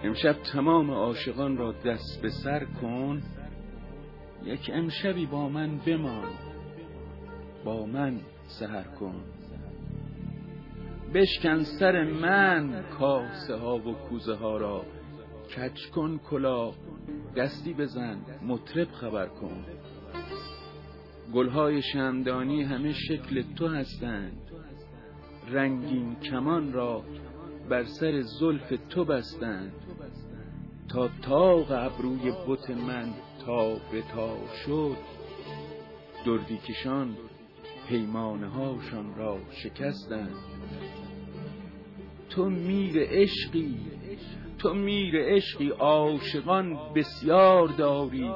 امشب تمام عاشقان را دست به سر کن، یک امشبی با من بمان، با من سحر کن. بشکن سر من کاسه ها و کوزه ها را، کج کن کلاه دستی بزن مطرب خبر کن. گلهای شمعدانی همه شکل تو هستند، رنگین کمان را بر سر زلف تو بستند. تا طاق ابروی بت من تا به تا شد، دردی کشان پیمانه هاشان را شکستند. تو میر عشقی عاشقان بسیار داری،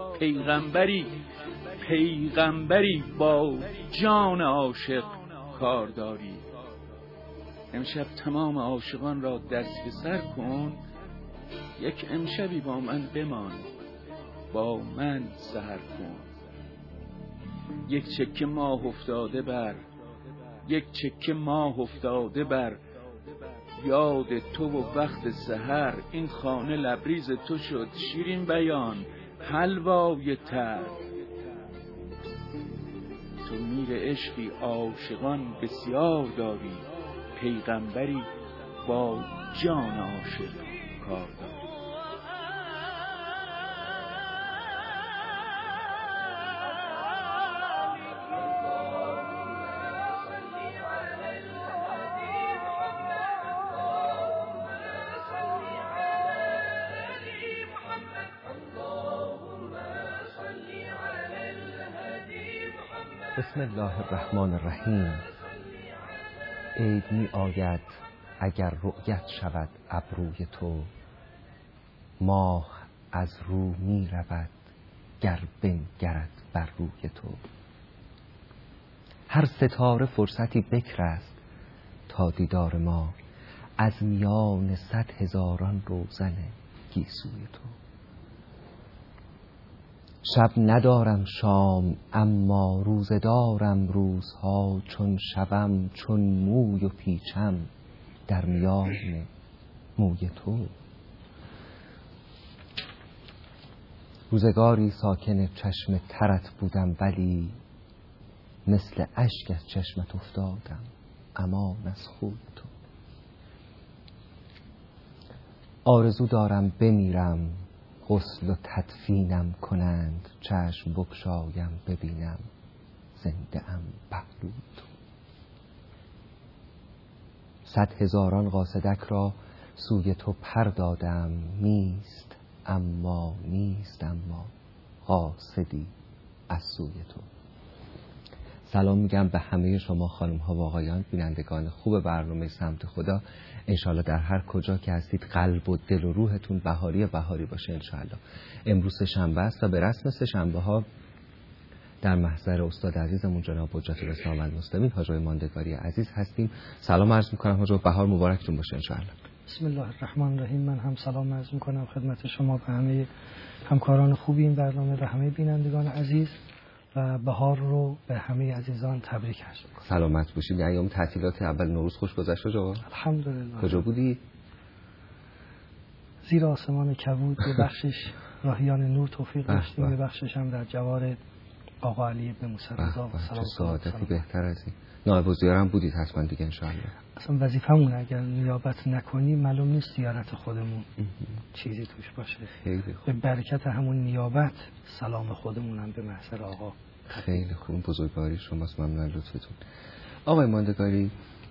پیغمبری با جان عاشق کار داری. امشب تمام عاشقان را دست به سر کن، یک امشبی با من بمان، با من سحر کن. یک چکه ماه افتاده بر یاد تو و وقت سحر. این خانه لبریز تو شد شیرین بیان حلوای تر. تو میر عشقی عاشقان بسیار داری، پیغمبری با جان عاشق کار داری. بسم الله الرحمن الرحیم. عید می آید اگر رؤیت شود ابروی تو، ماه از رو می رود گر بنگرد بر روی تو. هر ستاره فرصتی بکر است تا دیدار ما، از میان 100,000 روزن گیسوی تو. شب ندارم شام اما روزه دارم روزها، چون شبم چون موی و پیچم در میان موی تو. روزگاری ساکن چشم ترت بودم، ولی مثل اشک از چشمت افتادم امان از خوی تو. آرزو دارم بمیرم غسل و تدفینم کنند، چشم بگشایم ببینم زنده ام پهلوی تو. 100,000 قاصدک را سوی تو پر دادم، نیست اما قاصدی از سوی تو. سلام میگم به همه شما خانم ها و آقایان بینندگان خوب برنامه سمت خدا. انشالله در هر کجا که هستید قلب و دل و روحتون بهاری باشه انشالله. امروز شنبه است و به رسم شنبه ها در محضر استاد عزیزمون جناب حجت الاسلام المسلمین حاج آقای ماندگاری عزیز هستیم. سلام عرض میکنم حاج آقا، بهار مبارکتون باشه انشالله. بسم الله الرحمن الرحیم. من هم سلام عرض میکنم خدمت شما و همه همکاران خوبی این برنامه و همه بینندگان عزیز، و بهار رو به همه عزیزان تبریک عرض می‌کنم. سلامت باشید. ایام تعطیلات اول نوروز خوش گذشت آقا؟ الحمدلله. کجا بودی؟ زیر آسمان کبود. یه بخشش راهیان نور توفیق داشتیم، یه بخشش هم در جوار آقا علی بن موسی رضا و سلام. چه سعادتی بهتر از این. نایب الزیار هم بودید حتما دیگه انشاءالله. اصلا وظیفمون اگر نیابت نکنیم معلوم نیست زیارت خودمون چیزی توش باشه. خیلی خوب. به برکت همون نیابت سلام خودمون هم به محضر آقا. خیلی خوب، بزرگواری شماست، ممنون لطفتون. آقای ماندگاری،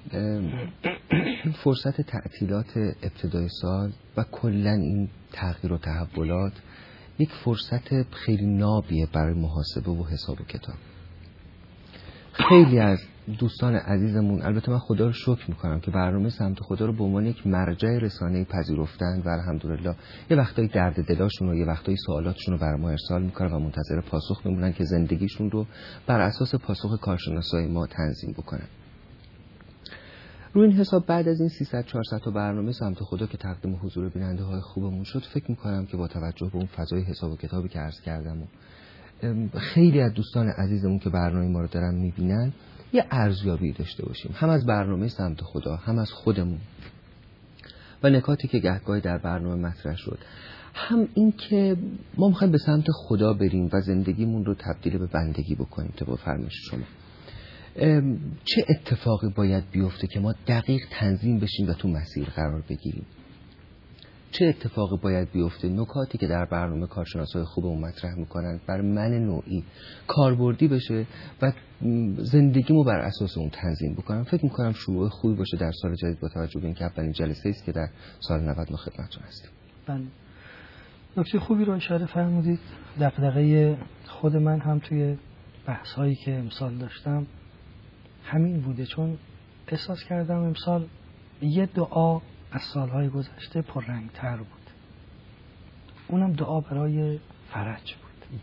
فرصت تعطیلات ابتدای سال و کلا این تغییر و تحولات یک فرصت خیلی نابیه برای محاسبه و حساب و کتاب. خیلی از دوستان عزیزمون، البته من خدا رو شکر میکنم که برنامه سمت خدا رو به عنوان یک مرجع رسانه‌ای پذیرفتن و الحمدلله یه وقتایی درد دلاشون و یه وقتایی سوالاتشون رو برای ما ارسال میکنن و منتظر پاسخ میمونن که زندگیشون رو بر اساس پاسخ کارشناسای ما تنظیم بکنن. روی این حساب بعد از این 300-400 تا برنامه سمت خدا که تقدیم حضور بیننده های خوبمون شد، فکر میکنم که با توجه به اون فضای حساب و کتابی که عرض کردم و خیلی از دوستان عزیزمون که برنامه ما رو دارن میبینن یه ارزیابی داشته باشیم، هم از برنامه سمت خدا هم از خودمون و نکاتی که گهگاهی در برنامه مطرح شد، هم این که ما میخوایم به سمت خدا بریم و زندگیمون رو تبدیل به بندگی بکنیم طبق فرمایش شما. چه اتفاقی باید بیفته که ما دقیق تنظیم بشیم و تو مسیر قرار بگیریم؟ چه اتفاقی باید بیفته؟ نکاتی که در برنامه کارشناسای خوبمون مطرح میکنن بر من نوعی کاربردی بشه و زندگیمو بر اساس اون تنظیم بکنم. فکر میکنم شروع خوبی باشه در سال جدید با توجه به اینکه اولین جلسه است که در سال 90 ما خدمتتون هستیم. بله، نکته خوبی رو اشاره فرمودید. دغدغه خود من هم توی بحث‌هایی که امسال داشتم همین بوده، چون احساس کردم امسال یه دعا از سالهای گذشته پررنگ‌تر بود. اونم دعا برای فرج بود.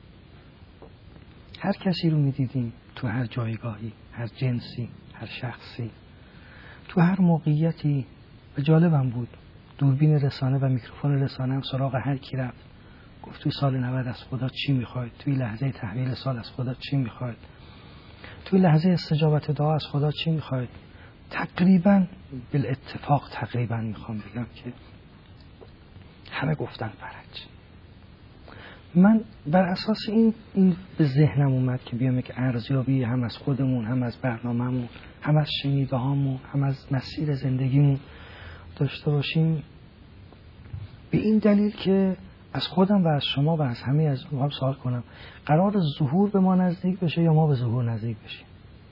هر کسی رو می‌دیدیم تو هر جایگاهی، هر جنسی، هر شخصی، تو هر موقعیتی. و جالبم بود دوربین رسانه و میکروفون رسانه هم سراغ هر کی رفت گفت توی سال 90 از خدا چی میخواید، توی لحظه تحویل سال از خدا چی میخواید، توی لحظه استجابت دعا از خدا چی میخواید. تقریبا بالاتفاق تقریبا میخوام بگم که همه گفتن فرج. من بر اساس این به ذهنم اومد که بیام یک ارزیابی هم از خودمون، هم از برنامه‌مون، هم از شنیده هامون، هم از مسیر زندگیمون داشته باشیم، به این دلیل که از خودم و از شما و از همه از اونها سوال کنم قرار ظهور به ما نزدیک بشه یا ما به ظهور نزدیک بشیم؟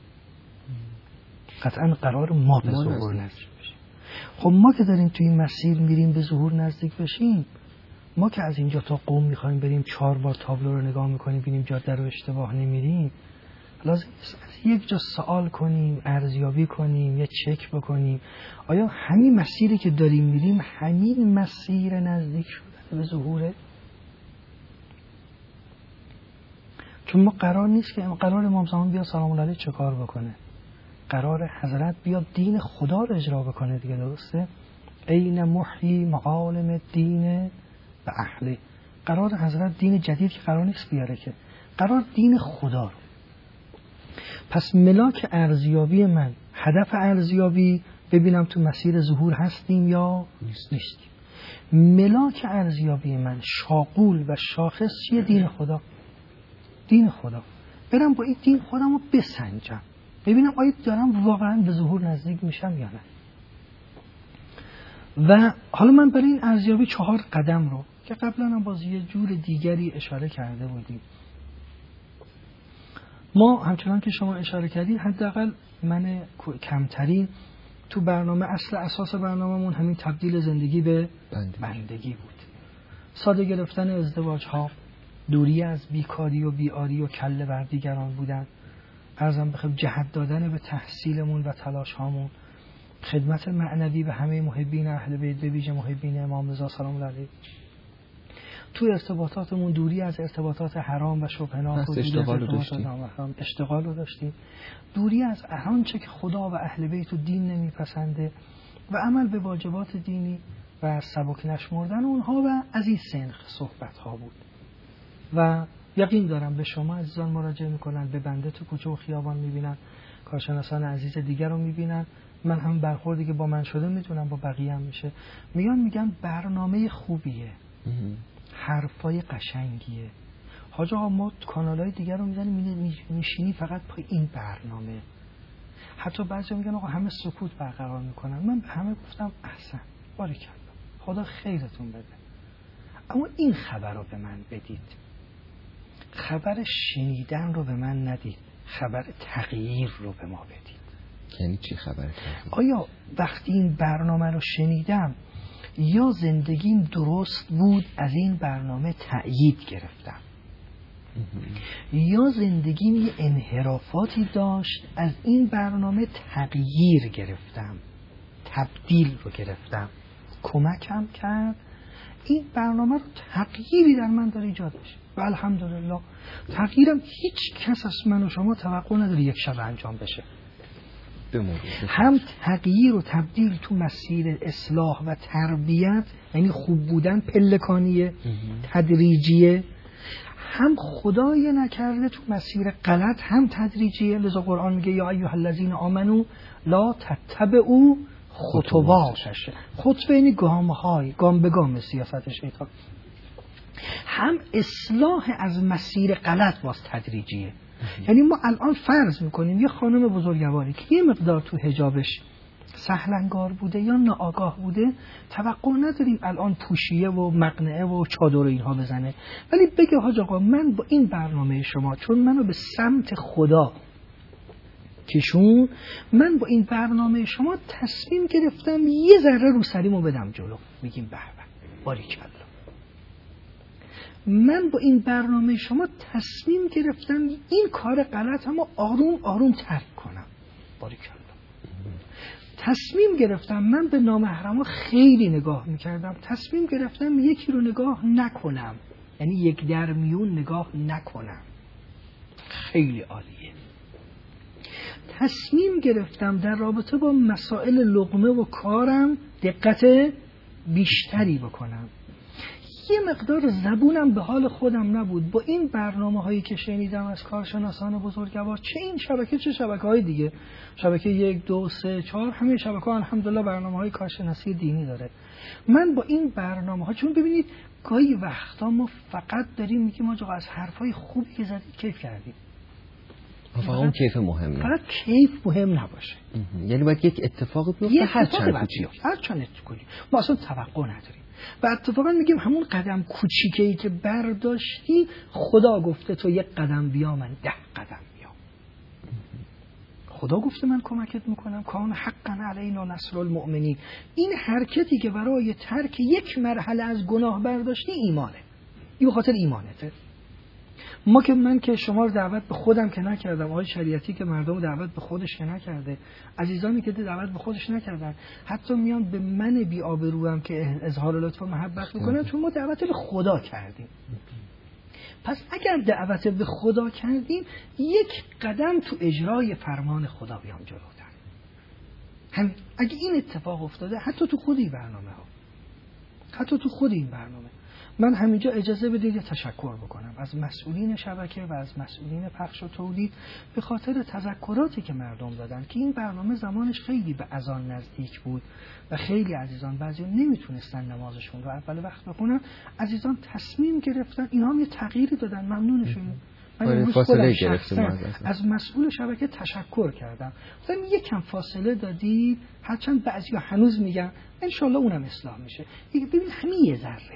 قطعا قرار ما به ظهور نزدیک بشیم. خب ما که داریم توی این مسیر میریم به ظهور نزدیک بشیم، ما که از اینجا تا قم میخوایم بریم 4 بار تابلو رو نگاه میکنیم ببینیم جاده رو اشتباه نمیریم، لازم است از یک جا سوال کنیم، ارزیابی کنیم، یا چک بکنیم آیا همین مسیری که داریم میریم همین مسیر نزدیک شدن به ظهوره؟ چون ما قرار نیست که قرار امام زمان بیاد سلام الله علیه چه کار بکنه، قرار حضرت بیاد دین خدا رو اجرا بکنه دیگه، درسته؟ این محیی معالم دین و اهله. قرار حضرت دین جدید که قرار نیست بیاره، که قرار دین خدا رو. پس ملاک ارزیابی من، هدف ارزیابی ببینم تو مسیر ظهور هستیم یا نیستیم. ملاک ارزیابی من شاغول و شاخص چیه؟ دین خدا. دین خدا. برم با این دین خودم رو بسنجم ببینم آیا دارم واقعا به ظهور نزدیک میشم یا نه. و حالا من برای این ارزیابی 4 قدم رو که قبلا هم باز یه جور دیگری اشاره کرده بودیم، ما همچنان که شما اشاره کردید حداقل من کمترین تو برنامه اساس برنامه‌مون همین تبدیل زندگی به بندگی بود. ساده گرفتن ازدواج ها، دوری از بیکاری و بیاری و کله بر دیگران بودن، عرضم بخوام جهت دادن به تحصیلمون و تلاش هامون، خدمت معنوی به همه محبین اهل بیت به ویژه محبین امام رضا سلام الله علیه. توی ارتباطاتمون دوری از ارتباطات حرام و شبهناک و اشتغال رو داشتیم، دوری از آنچه که خدا و اهل بیت و دین نمیپسنده و عمل به واجبات دینی و سبک نشمردن اونها و از این سنخ صحبت ها بود. و یقین دارم به شما عزیزان مراجعه میکنن، به بنده تو کوچه و خیابان میبینن، کارشناسان عزیز دیگر رو میبینن، من هم برخوردی که با من شده میتونم با بقیه هم میشه، میگن برنامه خوبیه، حرفای قشنگیه. حاج آقا ما کانالای دیگر رو میزنیم میشینی فقط پای این برنامه. حتی بعضی میگن آقا همه سکوت برقرار میکنن. من به همه گفتم احسن، باریکلا، خدا خیرتون بده، اما این خبر رو به من بدید، خبر شنیدن رو به من ندید، خبر تغییر رو به ما بدید. یعنی چی خبر تغییر؟ آیا وقتی این برنامه رو شنیدم یا زندگیم درست بود از این برنامه تأیید گرفتم، یا زندگیم یه انحرافاتی داشت از این برنامه تغییر گرفتم، تبدیل رو گرفتم، کمکم کرد این برنامه رو تغییری در من داره ایجاد بشه و الحمدلله تغییرم هیچ کس از من و شما توقع نداره یک شب انجام بشه. هم تغییر و تبدیل تو مسیر اصلاح و تربیت، یعنی خوب بودن پلکانیه تدریجیه، هم خدای نکرده تو مسیر غلط هم تدریجیه. لذا قرآن میگه یا ایها الذین آمنو لا تتبعوا خطواتشه. خطبه یعنی گام‌های، گام به گام سیاست شیطان. هم اصلاح از مسیر غلط باز تدریجیه. یعنی ما الان فرض میکنیم یه خانم بزرگواری که یه مقدار تو حجابش سهلنگار بوده یا ناآگاه بوده، توقع نداریم الان پوشیه و مقنعه و چادر اینها بزنه، ولی بگه حاج آقا من با این برنامه شما چون منو به سمت خدا کشون، من با این برنامه شما تصمیم گرفتم یه ذره روسریمو بدم جلو. میگیم به به باریکلا. من با این برنامه شما تصمیم گرفتم این کار غلط اما آروم آروم ترک کنم. باریکلا. تصمیم گرفتم من به نامحرما خیلی نگاه میکردم، تصمیم گرفتم یکی رو نگاه نکنم، یعنی یک در میون نگاه نکنم. خیلی عالیه. تصمیم گرفتم در رابطه با مسائل لقمه و کارم دقت بیشتری بکنم. یه مقدار زبونم به حال خودم نبود. با این برنامه هایی که شنیدم از کارشناسان بزرگوار، چه این شبکه چه شبکه های دیگه، شبکه 1 2 3 4 همه شبکه ها الحمدلله برنامه های کارشناسی دینی داره. من با این برنامه ها، چون ببینید گاهی وقتا ما فقط داریم میگیم آقا از حرفای خوبی که زدید کیف کردیم، فقط اون کیف مهمه، فقط کیف مهم نباشه. یعنی باید یک اتفاقی بیفته، هر چند کوچیک ما اصلا توقع نداریم. و اتفاقا میگیم همون قدم کوچیکی که برداشتی، خدا گفته تو یک قدم بیا من 10 قدم بیام. خدا گفته من کمکت میکنم، کان حقا علینا نصر المؤمنین. این حرکتی که برای ترک یک مرحله از گناه برداشتی ایمانه، این به خاطر ایمانته. من که شما رو دعوت به خودم که نکردم، آقای شریعتی که مردم دعوت به خودش که نکرده، عزیزانی که دعوت به خودش نکردن، حتی میان به من بی آبروام که اظهار لطف و محبت میکنن، چون ما دعوت به خدا کردیم. پس اگر دعوت به خدا کردیم، یک قدم تو اجرای فرمان خدا بیام جلوتر. همین اگه این اتفاق افتاده، حتی تو خود این برنامه من همینجا اجازه بدید تشکر بکنم از مسئولین شبکه و از مسئولین پخش و تولید به خاطر تذکراتی که مردم دادن که این برنامه زمانش خیلی به اذان نزدیک بود و خیلی عزیزان بعضی نمیتونستن نمازشون رو اول وقت بخونن. عزیزان تصمیم گرفتن، اینا هم یه تغییری دادن، ممنونشون. من فاصله گرفتم، از مسئول شبکه تشکر کردم، گفتم یکم فاصله دادید، هرچند بعضیا هنوز میگن ان شاءالله اونم اصلاح میشه. ببین همین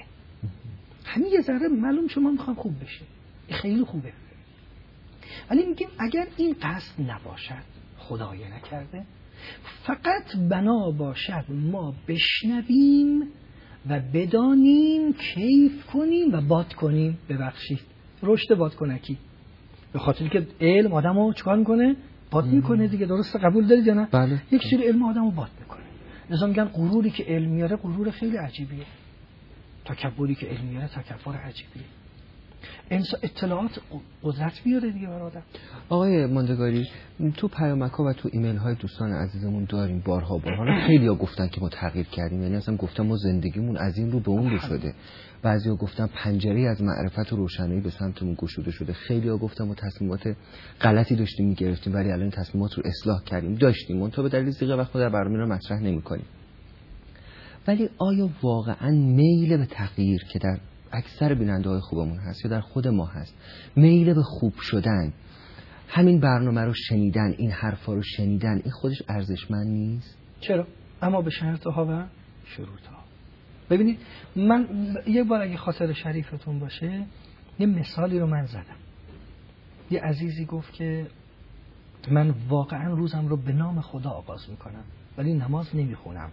یه ذره معلوم شما میخوام خوب بشه، خیلی خوبه، ولی میگیم اگر این قصد نباشد، خدای نکرده، فقط بنا باشد ما بشنویم و بدانیم، کیف کنیم و باد کنیم. ببخشید رشد بادکنکی، به خاطر که علم آدمو چیکار میکنه؟ باد میکنه دیگه. درسته؟ قبول دارید یا نه؟ بله. یک سری علم آدمو باد میکنه. لذا میگن غروری که علم میاره غرور خیلی عجیبیه، تکبری که علم میاره تکبر عجیبیه. انسان اطلاعات قدرت میاره دیگه برادر. آقای ماندگاری، تو پیامک‌ها و تو ایمیل های دوستان عزیزمون داریم بارها خیلی‌ها گفتن که ما تغییر کردیم، یعنی اصلا گفتن ما زندگیمون از این رو به اون رو شده. بعضیا گفتن پنجره از معرفت و روشنایی به سمتمون گشوده شده. خیلی‌ها گفتن ما تصمیمات غلطی داشتیم می‌گرفتیم ولی الان تصمیمات رو اصلاح کردیم. داشتیم تا به دلیل زیغه وقت در برنامه رو مطرح نمی‌کنیم. ولی آیا واقعا میل به تغییر که در اکثر بیننده‌های خوبمون هست یا در خود ما هست، میل به خوب شدن، همین برنامه رو شنیدن، این حرفا رو شنیدن، این خودش ارزشمند نیست؟ چرا؟ اما به شرط‌ها و شروط‌ها. ببینید من یک بار اگه خاطر شریفتون باشه، یه مثالی رو من زدم. یه عزیزی گفت که من واقعا روزم رو به نام خدا آغاز میکنم ولی نماز نمیخونم.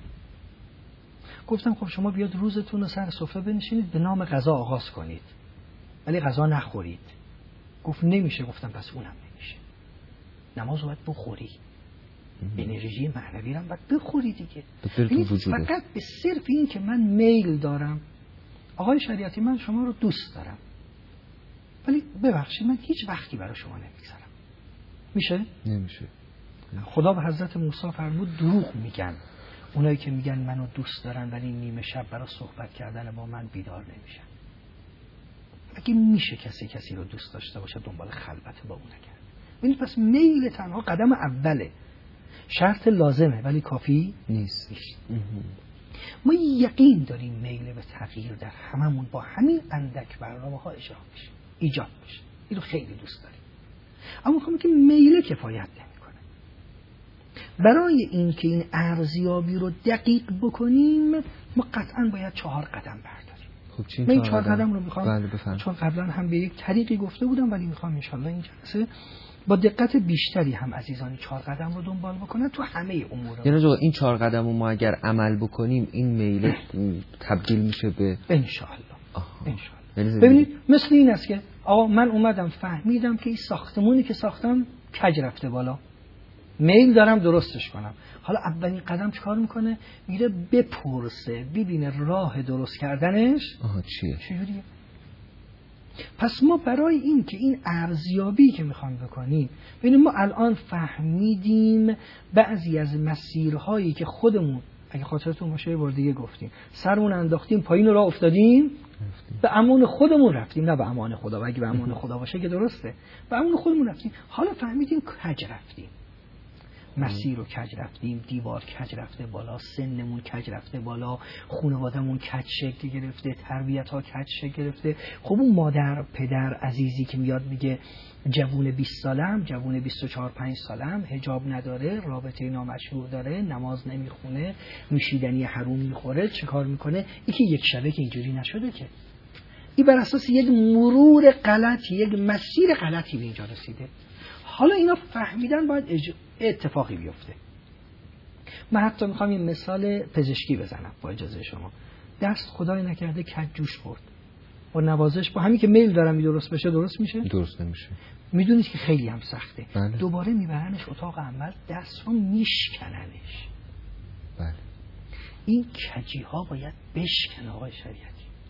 گفتم خب شما بیاد روزتون رو سر سفره بنشینید به نام غذا آغاز کنید ولی غذا نخورید. گفت نمیشه. گفتم پس اونم نمیشه. نماز رو باید بخوری، انرژی معنوی رو باید بخوری دیگه. فقط به صرف این که من میل دارم، آقای شریعتی من شما رو دوست دارم ولی ببخشید من هیچ وقتی برای شما نمیگذارم، میشه؟ نمیشه. خدا به حضرت موسی فرمود دروغ میگن اونایی که میگن منو دوست دارن ولی نیمه شب برای صحبت کردن با من بیدار نمیشن. اگه میشه کسی رو دوست داشته باشه دنبال خلوت با اون نگرد. ببینید پس میل تنها قدم اوله. شرط لازمه ولی کافی نیست. ما یقین داریم میل به تغییر در هممون با همین اندک برنامه‌ها ایجاد میشه. اینو خیلی دوست داریم. اما میخوام که میل کفایت نمیکنه. برای اینکه این ارزیابی رو دقیق بکنیم ما قطعاً باید 4 قدم برداریم. خب من این 4 قدم رو میخوام چون قبلا هم به یک طریقی گفته بودم ولی میخوام انشالله این جلسه با دقت بیشتری هم عزیزان 4 قدم رو دنبال بکنن تو همه امور. یعنی این 4 قدم رو ما اگر عمل بکنیم این میل تبدیل میشه به انشالله. ببینید مثل این است که آقا من اومدم فهمیدم که این ساختمونی که ساختم کج رفته بالا، میل دارم درستش کنم. حالا اولین قدم چیکار میکنه؟ میره بپرسه ببینه راه درست کردنش چجوریه. پس ما برای این که این ارزیابی که میخوام بکنیم ببینیم ما الان فهمیدیم بعضی از مسیرهایی که خودمون اگه خاطرتون باشه یه بار دیگه گفتیم سرمون انداختیم پایین راه افتادیم به امان خودمون رفتیم، نه به امان خدا. و اگه به امان خدا باشه که درسته، به امان خودمون رفتیم. حالا فهمیدیم کج رفتیم، مسیر رو کج رفتیم، دیوار کج رفته بالا، سنمون کج رفته بالا، خانواده‌مون کج شکل گرفته، تربیت ها کج شکل گرفته. خب اون مادر پدر عزیزی که میاد میگه جوون 20 سالم، جوون 24 5 سالم، حجاب نداره، رابطه نامشروع داره، نماز نمیخونه، نوشیدنی حروم میخوره، چه کار میکنه؟ یکی یک شبه که اینجوری نشده که این بر اساس یک مرور غلطی، یک مسیر غلطی به اینجا رسیده. حالا اینا فهمیدن باید اتفاقی بیفته. من حتی میخوام این مثال پزشکی بزنم با اجازه شما. دست خدای نکرده کج جوش خورد و نوازش با همین که میل دارم درست بشه درست میشه؟ درست نمیشه. میدونید که خیلی هم سخته. بله. دوباره میبرنش اتاق عمل، دست رو میشکننش. بله. این کجی ها باید بشکن آقای شریعتی.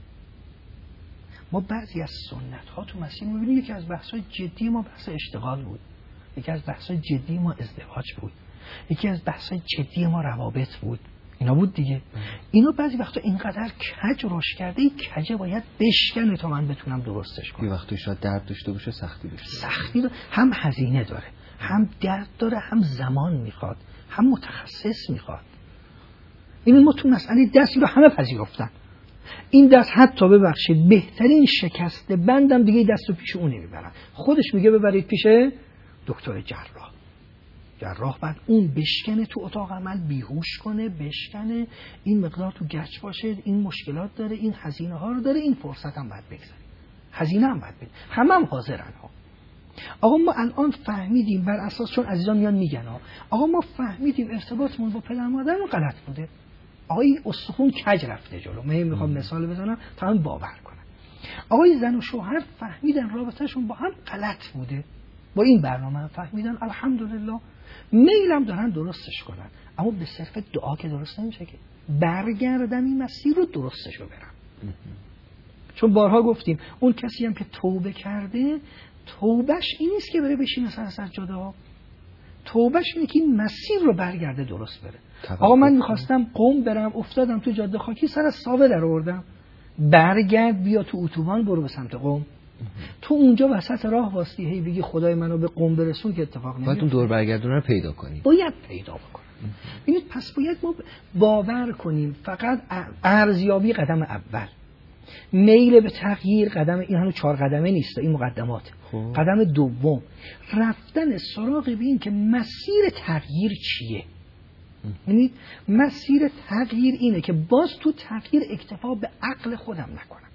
ما بعضی از سنت ها تو مسیح میبینیم یکی از بحث های جدی ما بحث اشتغال بود، یکی از بحث های جدی ما ازدواج بود، یکی از بحث های جدی ما روابط بود، اینا بود دیگه. اینا بعضی وقتا اینقدر کج روش کرده این کجه باید بشکنه تا من بتونم درستش کنم. یه وقتی شاید درد داشته باشه سختی داره، هم هزینه داره، هم درد داره، هم زمان میخواد، هم متخصص میخواد. این ما تو مسئله دستی رو همه پذیرفتن. این دست حتی ببخشید بهترین شکست بندم دیگه دست رو پیش اون نمیبرن، خودش میگه ببرید پیش دکتر جراح بعد اون بشکنه تو اتاق عمل، بیهوش کنه، بشکنه، این مقدار تو گچ باشه، این مشکلات داره، این هزینه ها رو داره، این فرصت هم باید بگذاره، هزینه هم باید بده، هم حاضرن ها. آقا ما الان فهمیدیم بر اساس چون عزیزان میان میگن آقا ما فهمیدیم ارتباطمون با پدر مادرمون غلط بوده. آقای استخون کج رفته جلو. من میخوام مثال بزنم تا هم باور کنن. آقای زن و شوهر فهمیدن رابطهشون با هم غلط بوده، با این برنامه هم فهمیدن الحمدلله میلم دارن درستش کنن، اما به صرف دعا که درست نمیشه که برگردن این مسیر رو درستش رو برن. چون بارها گفتیم اون کسی هم که توبه کرده توبهش این نیست که بره بشینه سر سجاده ها، توبهش اینه که این مسیر رو برگرده درست بره. آقا من میخواستم قم برم، افتادم تو جاده خاکی، سر ساوه در آوردم، برگرد بیا تو اتوبان برو به سمت قم. تو اونجا وسط راه واسطی هی بگی خدای منو به قم برسون که اتفاق نمیفته. باید اون دور برگردونه رو پیدا کنیم، باید پیدا بکنیم. ببینید پس باید ما باور کنیم فقط ارزیابی قدم اول، میل به تغییر قدم، این هنوز 4 قدمه نیست، این مقدمات. قدم دوم رفتن سراغ بین که مسیر تغییر چیه. یعنی مسیر تغییر اینه که باز تو تغییر اکتفا به عقل خودم نکنم.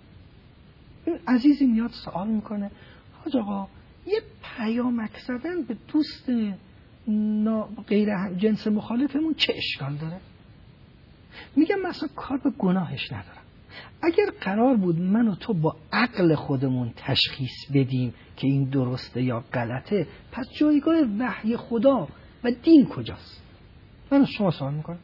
این عزیزی میاد سوال میکنه حاج آقا یه پیامک زدن به دوست غیر جنس مخالفمون چه اشکال داره؟ میگم مثلا کار به گناهش ندارم. اگر قرار بود من و تو با عقل خودمون تشخیص بدیم که این درسته یا غلطه، پس جایگاه وحی خدا و دین کجاست؟ من از شما سوال میکنم.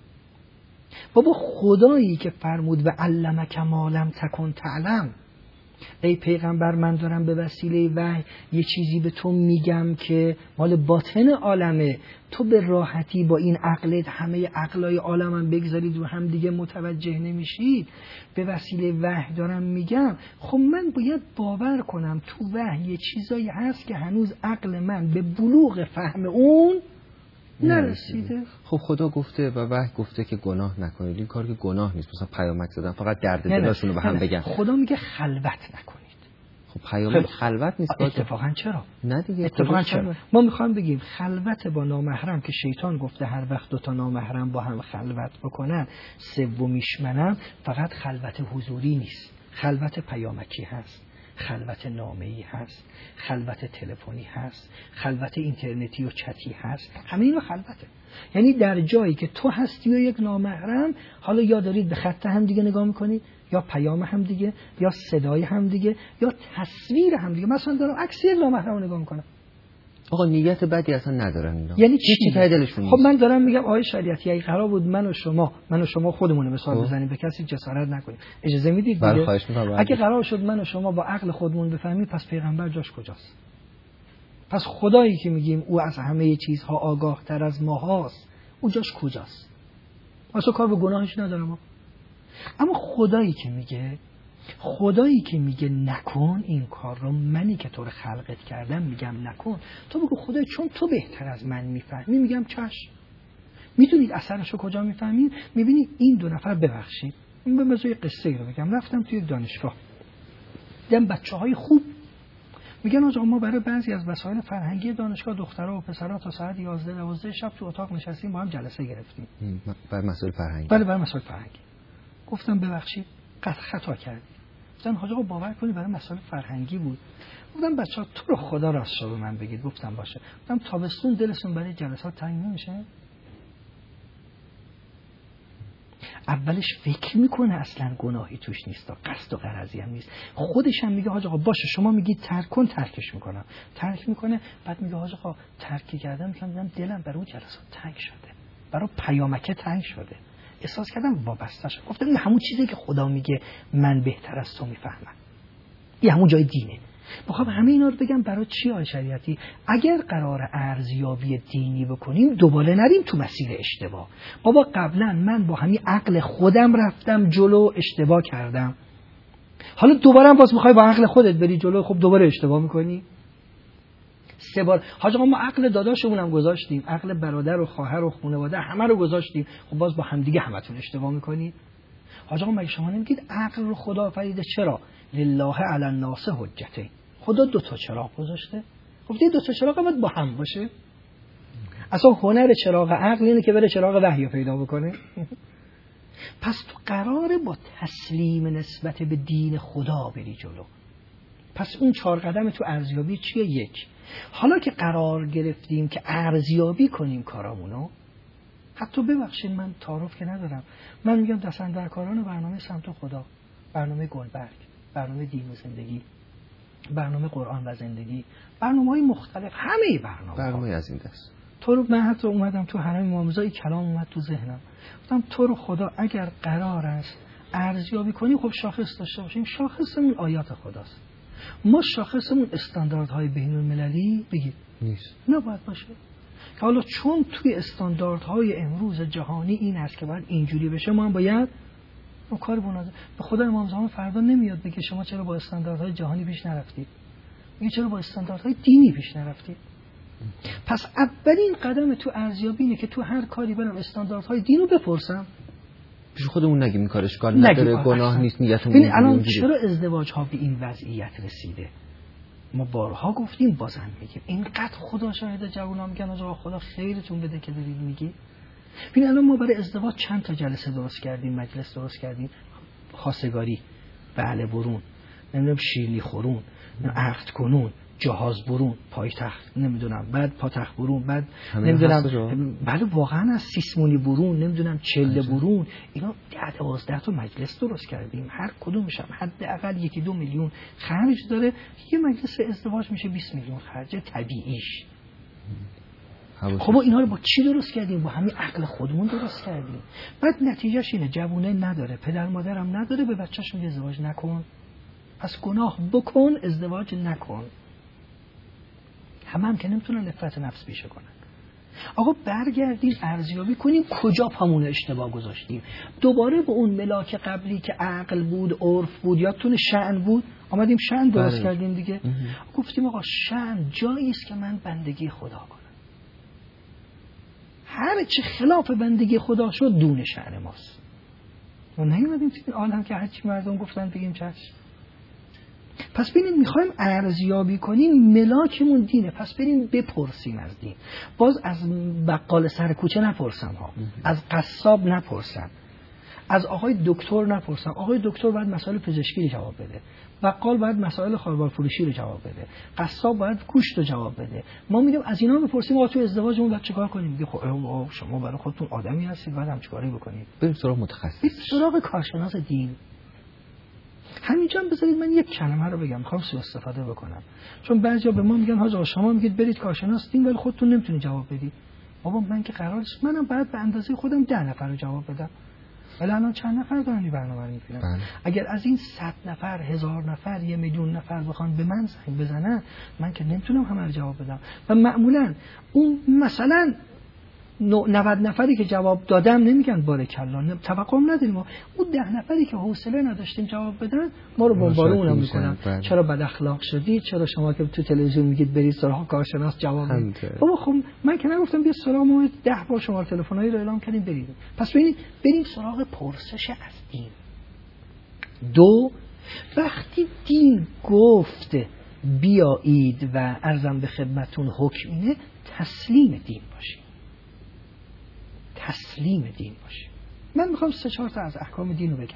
بابا خدایی که فرمود و علمک ما لم تکن تعلم، ای پیغمبر من دارم به وسیله وحی یه چیزی به تو میگم که مال باطن عالمه، تو به راحتی با این عقلت همه عقلای عالمم بگذارید و هم دیگه متوجه نمیشید، به وسیله وحی دارم میگم. خب من باید باور کنم تو وحی یه چیزایی هست که هنوز عقل من به بلوغ فهم اون نرسیده. خب خدا گفته و وحی گفته که گناه نکنید، این کار که گناه نیست، مثلا پیامک زدن فقط درد دلشون رو به هم بگن. خدا میگه خلوت نکنید. خب پیامک خلوت نیست. اتفاقا چرا؟ نه دیگه اتفاقا چرا؟ ما میخوایم بگیم خلوت با نامحرم که شیطان گفته هر وقت دو تا نامحرم با هم خلوت بکنن سومیش منم، فقط خلوت حضوری نیست، خلوت پیامکی هست، خلوت نامه‌ای هست، خلوت تلفنی هست، خلوت اینترنتی و چتی هست، همه اینا خلوته. یعنی در جایی که تو هستی و یک نامحرم، حالا یا دارید به خط هم دیگه نگاه میکنید، یا پیام هم دیگه، یا صدای هم دیگه، یا تصویر هم دیگه. مثلا دارم عکس یک نامحرم رو نگاه میکنم. آقا نیت بدی اصلا ندارن اینا. یعنی چی ته دلشون خب من دارم میگم آقای شریعتی اگه قرار بود من و شما خودمون مثال بزنیم، به کسی جسارت نکنیم، اجازه میدید دیگه؟ اگه قرار شد من و شما با عقل خودمون بفهمیم، پس پیغمبر جاش کجاست؟ پس خدایی که میگیم او از همه چیزها آگاه تر از ما هاست، او جاش کجاست؟ واسه کار به گناهش ندارم. اما خدایی که میگه نکن این کار رو، منی که تو رو خلقت کردم میگم نکن، تو بگو خدای چون تو بهتر از من میفهمی، میگم چشم. میدونید اثرشو کجا میفهمید؟ میبینید این دو نفر، ببخشید این به مزوی قصه رو بگم، رفتم توی دانشگاه دیدم بچه‌های خوب میگن آقا ما برای بعضی از وسایل فرهنگی دانشگاه دخترها و پسرها تا ساعت 11 شب تو اتاق نشستیم با هم جلسه گرفتیم برای مسائل فرهنگی. بله برای مسائل فرهنگی. گفتم ببخشید خطا کردید. گفتن حاج آقا باور کنید برای مسائل فرهنگی بود. گفتم بچه‌ها تو رو خدا راست به من بگید. گفتم باشه. گفتم تابستون دلتون برای جلسات تنگ نمیشه؟ اولش فکر میکنه اصلا گناهی توش نیست، قصد و غرضی هم نیست، خودش هم میگه حاج آقا باشه شما میگید ترک کن، ترکش میکنم، ترک میکنه، بعد میگه حاج آقا ترک کردم میگم دلم برای اون جلسات تنگ شده، برای پیامکه تنگ شده، احساس کردم وابسته شدم. گفتم این همون چیزی که خدا میگه من بهتر از تو میفهمم، این همون جای دینه. میخوام همه اینا رو بگم برای چی آقای شریعتی؟ اگر قرار ارزیابی دینی بکنیم دوباره نریم تو مسیر اشتباه. بابا قبلا من با همین عقل خودم رفتم جلو، اشتباه کردم، حالا دوباره هم باز میخوای با عقل خودت بری جلو، خب دوباره اشتباه میکنی. 3 بار حاج آقا ما عقل داداشمون هم گذاشتیم، عقل برادر و خواهر و خانواده همه رو گذاشتیم، خب باز با هم دیگه همتون اشتباه میکنید. حاج آقا مگه شما نمیگید عقل رو خدا آفریده؟ چرا؟ لله علی الناس حجته، خدا 2 تا چراغ گذاشته. خب این 2 تا چراغ باید با هم باشه. اصلا هنر چراغ عقل اینه که بره چراغ وحی پیدا بکنه. پس تو قراره با تسلیم نسبت به دین خدا بری جلو. پس اون 4 قدم تو ارزیابی چیه؟ 1. حالا که قرار گرفتیم که ارزیابی کنیم کارامونو، حتی ببخشید من تعارف که ندارم، من میگم دست‌اندرکاران برنامه سمت خدا، برنامه گلبرگ، برنامه دین و زندگی، برنامه قرآن و زندگی، برنامه‌های مختلف، همه برنامه از این دست. تو رو من حتی اومدم تو حرم امامزاده کلام اومد تو ذهنم، گفتم تو رو خدا اگر قرار است ارزیابی کنی، خب شاخص داشته باشیم، شاخصمون آیات خداست. ما شاخصمون استانداردهای بین‌المللی بگید نیست، نباید باشه. حالا چون توی استانداردهای امروز جهانی این است که باید اینجوری بشه، ما هم باید اون کار بنازه. به خدا امام زمان فردا نمیاد بگه شما چرا با استانداردهای جهانی پیش نرفتید، میگه چرا با استانداردهای دینی پیش نرفتید. پس اولین قدم تو ارزیابی اینه که تو هر کاری برم استانداردهای دین رو بپرسم. پیش خودمون نگیم این کار اشکال نداره، گناه نیست، نیتمون ببین الان چرا ازدواج ها به این وضعیت رسیده؟ ما بارها گفتیم، بازم میگیم، اینقدر خدا شاهده جوونا میگن آقا خدا خیرتون بده که دارید میگی. ببین الان ما برای ازدواج چند تا جلسه درست کردیم، مجلس درست کردیم، خواستگاری، بله برون، نمیدونم شیرینی خورون، عقد کنون، جهاز برون، پایتخت نمیدونم، بعد پاتخت برون، بعد نمیدونم بله واقعا از سیسمونی برون، نمیدونم چله برون، اینا 12 تا مجلس درست کردیم، هر کدومش هم حداقل 1-2 میلیون خرج داره. یه مجلس ازدواج میشه 20 میلیون خرج طبیعیش. خب ما اینا رو با چی درست کردیم؟ با همین عقل خودمون درست کردیم. بعد نتیجهش اینه جوونه نداره، پدر مادرم نداره، به بچه‌ش میگه ازدواج نکن. پس گناه بکن، ازدواج نکن. هم که نمیتونن نفرت نفس پیشه کنن. آقا برگردیم ارزیابی کنیم کجا پامون اشتباه گذاشتیم. دوباره به اون ملاک قبلی که عقل بود، عرف بود، یادتونه شأن بود، آمدیم شأن درست کردیم دیگه. گفتیم آقا شأن جایی است که من بندگی خدا کنم. هر چه خلاف بندگی خدا شد دون شأن ماست. ما نیومدیم تو این عالم که هرچی مردم گفتن بگیم چشم. پس ببینید میخوایم ارزیابی کنیم ملاکمون دینه، پس بریم بپرسیم از دین. باز از بقال سر کوچه نپرسم ها، از قصاب نپرسم، از آقای دکتر نپرسم. آقای دکتر باید مسائل پزشکی رو جواب بده، بقال باید مسائل خاربار فروشی رو جواب بده، قصاب باید گوشت رو جواب بده. ما میگیم از اینا بپرسیم آقا تو ازدواجمون باید چیکار کنیم؟ میگه خب شما برای خودتون آدمی هستید، باید هم چیکاری بکنید؟ بریم سراغ متخصص، بریم سراغ کارشناس دین. همینجا بذارید من یک کلمه رو بگم، میخوام سوء استفاده بکنم، چون بعضیا به ما میگن حاج شما میگید برید کارشناس دین ولی خودتون نمیتونید جواب بدید. بابا من که قرار است منم باید به اندازه خودم 10 نفر رو جواب بدم. ولی الان چند نفر دارن این برنامه رو میبینن؟ اگر از این 100 نفر 1000 نفر 1 میلیون نفر بخوان به من زنگ بزنن، من که نمیتونم همه رو جواب بدم. و معمولا اون مثلا 90 نفری که جواب دادم نمیگن بارکالله، توقعم نداریم. اون 10 نفری که حوصله نداشتیم جواب بدن ما رو بمبارونم میکنن. چرا بد اخلاق شدید؟ چرا شما که تو تلویزیون میگید برید سراغ کارشناس جواب بدید؟ بابا خب من که نگفتم بیا سراغ ما 10 بار شماره تلفنایی رو اعلام کردیم برید. پس ببینید بریم سراغ پرسش از دین. 2 وقتی دین گفت بیایید و عرضم به خدمتون حکم اینه، تسلیم دین باشید. تسلیم دین باشه. من میخوام 3-4 تا از احکام دین رو بگم.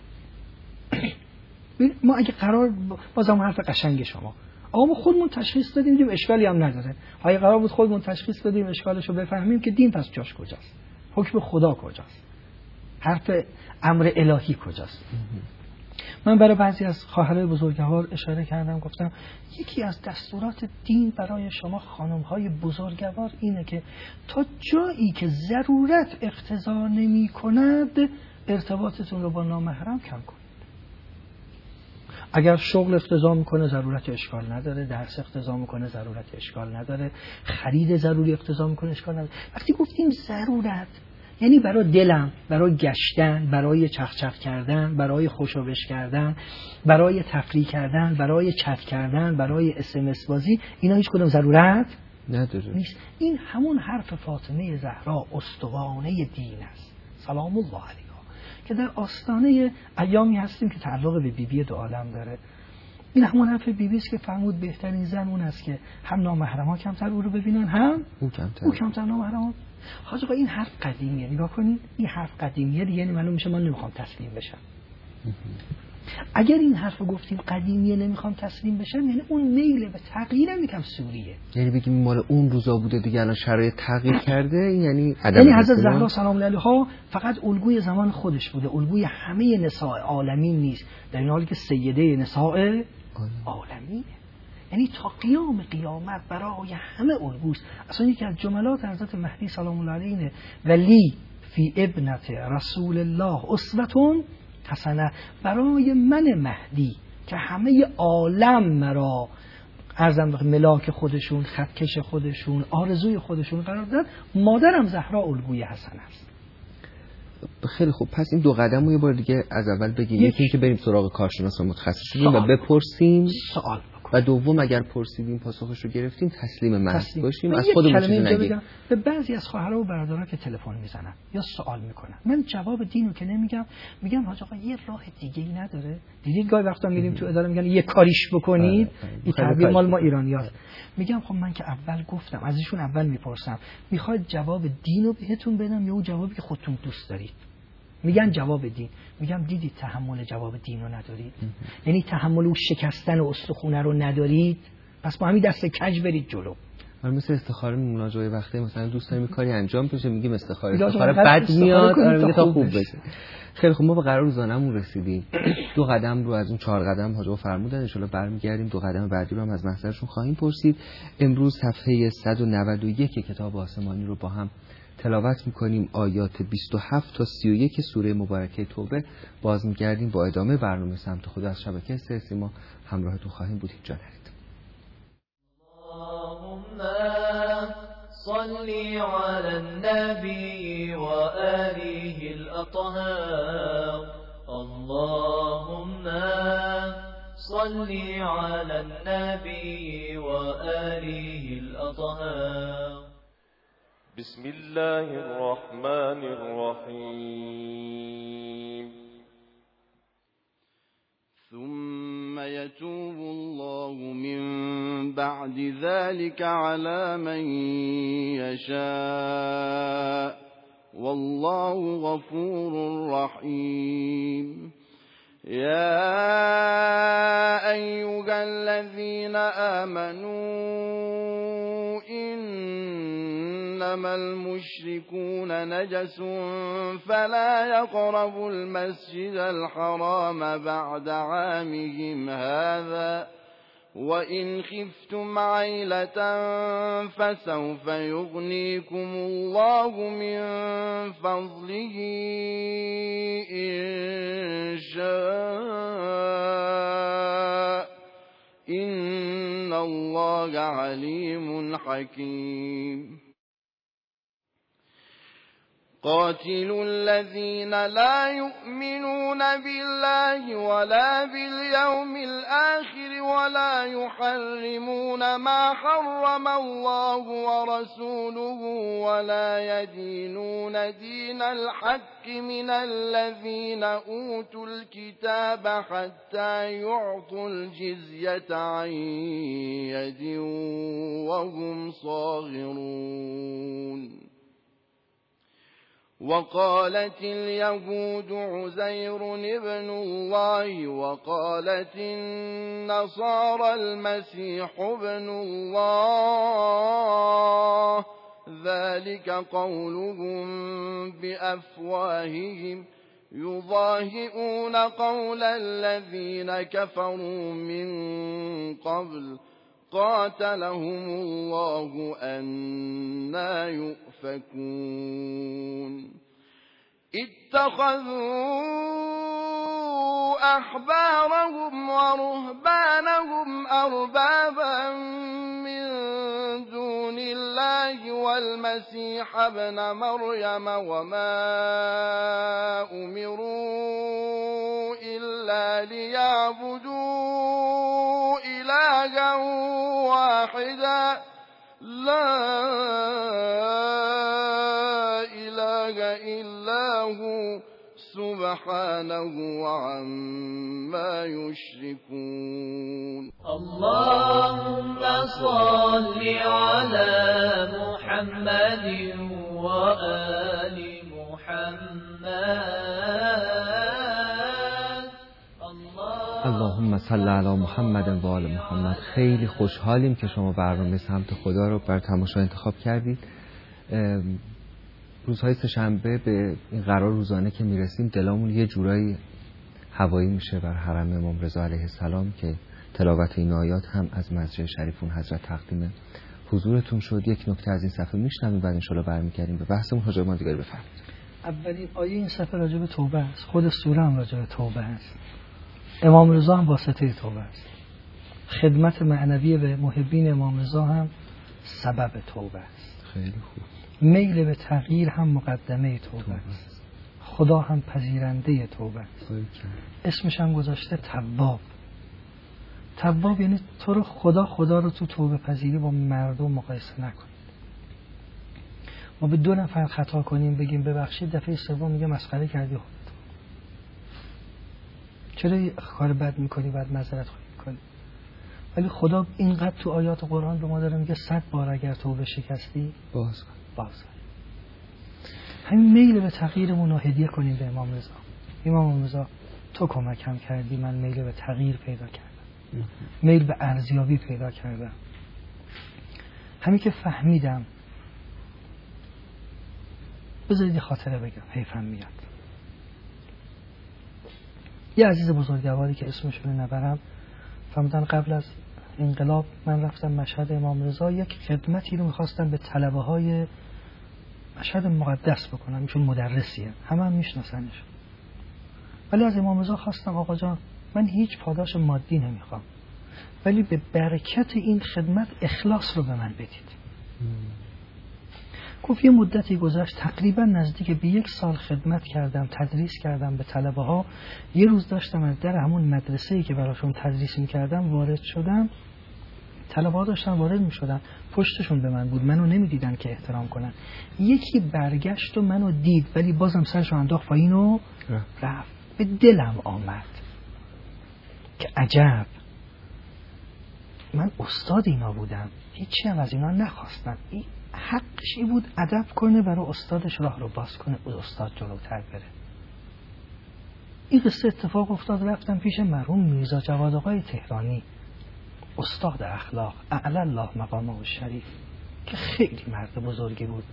ما اگه قرار بازم حرف قشنگ شما، آقا ما خودمون تشخیص دادیم دیم اشکالی هم نداره. اگه قرار بود خودمون تشخیص بدیم اشکالش رو بفهمیم که دین پس جاش کجاست؟ حکم خدا کجاست؟ حرف امر الهی کجاست؟ من برای بعضی از خواهرای بزرگوار اشاره کردم، گفتم یکی از دستورات دین برای شما خانم‌های بزرگوار اینه که تا جایی که ضرورت اقتضا نمی‌کند ارتباطتون رو با نامحرم کم کنید. اگر شغل اقتضا میکنه ضرورت اشکال نداره، درس اقتضا میکنه ضرورت اشکال نداره، خرید ضروری اقتضا میکنه اشکال نداره. وقتی گفتیم ضرورت یعنی برای دلم، برای گشتن، برای چخچخ کردن، برای خوشوبش کردن، برای تفریح کردن، برای چت کردن، برای SMS بازی، اینا هیچ کدوم ضرورت نداره نیست. این همون حرف فاطمه زهرا استوانه دین است سلام الله علیها که در آستانه ایامی هستیم که تعلق به بیبی دو عالم داره. این همون حرف بیبی است که فرمود بهترین زن اون است که هم نامحرما کمتر او رو ببینن، هم او کمتر نامحرما. حاج آقا این حرف قدیمیه، نگاه کنید این حرف قدیمیه دیگه، یعنی معلوم میشه من نمیخوام تسلیم بشم. اگر این حرف رو گفتیم قدیمیه نمیخوام تسلیم بشم، یعنی اون میل به تغییرم یکم سوریه، یعنی بگیم مال اون روزا بوده دیگه الان شرایط تغییر کرده، یعنی حضرت زهرا سلام علیها فقط الگوی زمان خودش بوده، الگوی همه نساء عالمین نیست، در این حالی که سیده نساء عالمینه، یعنی تا قیامت برای همه الگوست. اصلا یکی از جملات حضرت مهدی سلام الله علیه ولی فی ابنت رسول الله اسوه حسنه، برای من مهدی که همه عالم مرا ارزم به ملاک خودشون، خطکش خودشون، آرزوی خودشون قرار داد، مادرم زهرا الگوی حسن است. خیلی خوب، پس این 2 قدم رو یه بار دیگه از اول بگیم. یکی اینکه بریم سراغ کارشناس و متخصصین و بپرسیم، سوال و دوم اگر پرسیدیم پاسخش رو گرفتیم تسلیم محض باشیم، از خودمون چیزی نگیم. به بعضی از خواهرها و برادرها که تلفن میزنن یا سوال میکنن، من جواب دینو که نمیگم، میگم حاج آقا یه راه دیگه‌ای نداره؟ دیدید گاهی وقتا میریم تو اداره میگن یه کاریش بکنید، این تعبیر مال ما ایرانیاست. میگم خب من که اول گفتم، از ایشون اول میپرسم میخواید جواب دینو بهتون بدم یا اون جوابی که خودتون دوست دارید؟ میگن جواب دین. میگم دیدید تحمل جواب دین رو ندارید، یعنی تحمل اون شکستن استخونه رو ندارید، پس با همین دست کج برید جلو. مثل استخاره مناجات وقتی مثلا دوست داریم کاری انجام بشه میگیم استخاره بد میاد میگه تا خوب بشه. خیلی خوب، ما به قرار روزانه‌مون رسیدیم. 2 قدم رو از اون 4 قدم حاجا فرمودن، ان شاءالله برمیگردیم 2 قدم بعدی رو هم از محضرشون خواهیم پرسید. امروز صفحه 191 کتاب آسمانی رو با هم تلاوت میکنیم، آیات 27 تا 31 سوره مبارکه توبه. باز میگردیم با ادامه برنامه سمت خدا از شبکه سیما همراهتون خواهیم بود. هیچ جا نرید. صلي على النبي وآله الأطهار اللهم صلي على النبي وآله الأطهار. بسم الله الرحمن الرحيم. ثم يتوب الله من بعد ذلك على من يشاء والله غفور رحيم. يا أيها الذين آمنوا إنما المشركون نجس فلا يقربوا المسجد الحرام بعد عامهم هذا وإن خفتم عيلة فسوف يغنيكم الله من فضله إن شاء إن الله عليم حكيم. قاتلوا الذين لا يؤمنون بالله ولا باليوم الآخر ولا يحرمون ما حرم الله ورسوله ولا يدينون دين الحق من الذين أوتوا الكتاب حتى يعطوا الجزية عن يد وهم صاغرون. وقالت اليهود عزير ابن الله وقالت النصارى المسيح ابن الله ذلك قولهم بأفواههم يضاهئون قول الذين كفروا من قبل قاتلهم الله أنى يؤفكون. اتخذوا أحبارهم ورهبانهم أربابا من دون الله والمسيح ابن مريم وما أمروا إلا ليعبدوا إلها واحدا لا إله إلا هو سبحانه عما يشركون. اللهم صل على محمد وآل محمد. اللهم صل علی محمد و آل محمد. خیلی خوشحالیم که شما برنامه سمت خدا رو بر تماشا انتخاب کردید. روزهای سه‌شنبه به این قرار روزانه که میرسیم دلمون یه جورایی هوایی میشه بر حرم امام رضا علیه السلام که تلاوت این آیات هم از مسجد شریفون حضرت تقدیم حضورتون شد. یک نکته از این صفحه میشنویم بعد ان شاءالله برمیگردیم به بحثمون. حاج ما دیگه بفرمایید. اولین آیه این صفحه راجع به توبه است. خود سوره هم راجع به توبه است. امام رضا هم واسطه توبه است. خدمت معنوی به محبین امام رضا هم سبب توبه است. خیلی خوب. میل به تغییر هم مقدمه توبه است. خدا هم پذیرنده توبه است. اسمش هم گذاشته تواب. تواب یعنی تو رو خدا رو تو توبه پذیری با مردم مقایسه نکنید. ما به 2 نفر خطا کنیم بگیم ببخشید، دفعه سوم میگه مسخره کردی خودت. چرا کار بد میکنی بعد معذرت خواهی میکنی؟ ولی خدا اینقدر تو آیات قرآن به ما داره میگه 100 بار اگر توبه شکستی باز همین میل به تغییرمون رو هدیه کنیم به امام رضا. امام رضا تو کمکم کردی، من میل به تغییر پیدا کردم، میل به ارزیابی پیدا کردم. همین که فهمیدم، بذارید یه خاطره بگم حیفم میاد. یه عزیز بزرگواری که اسمشون نبرم فهمیدن قبل از انقلاب من رفتم مشهد امام رضا، یک خدمتی رو میخواستم به طلبه های مشهد مقدس بکنم، ایشون مدرسیه، همه هم میشناسنش. ولی از امام رضا خواستم آقا جان من هیچ پاداش مادی نمیخوام، ولی به برکت این خدمت اخلاص رو به من بدید. گفت یه مدتی گذشت، تقریبا نزدیک به 1 سال خدمت کردم، تدریس کردم به طلبه ها. یه روز داشتم از در همون مدرسه‌ای که براشون تدریس می‌کردم وارد شدم، طلبه ها داشتن وارد می‌شدن، پشتشون به من بود، منو نمی‌دیدن که احترام کنن. یکی برگشت و منو دید ولی بازم سرشو انداخت پایین و رفت. به دلم آمد که عجب، من استاد اینا بودم، هیچی هم از اینا نخواستم. این حقش ای بود ادب کنه، برای استادش راه رو باز کنه، استاد جلوتر بره. این قصه اتفاق افتاد. رفتم پیش مرحوم میرزا جواد آقای تهرانی، استاد اخلاق، اعلی الله مقامه الشریف، که خیلی مرد بزرگی بود.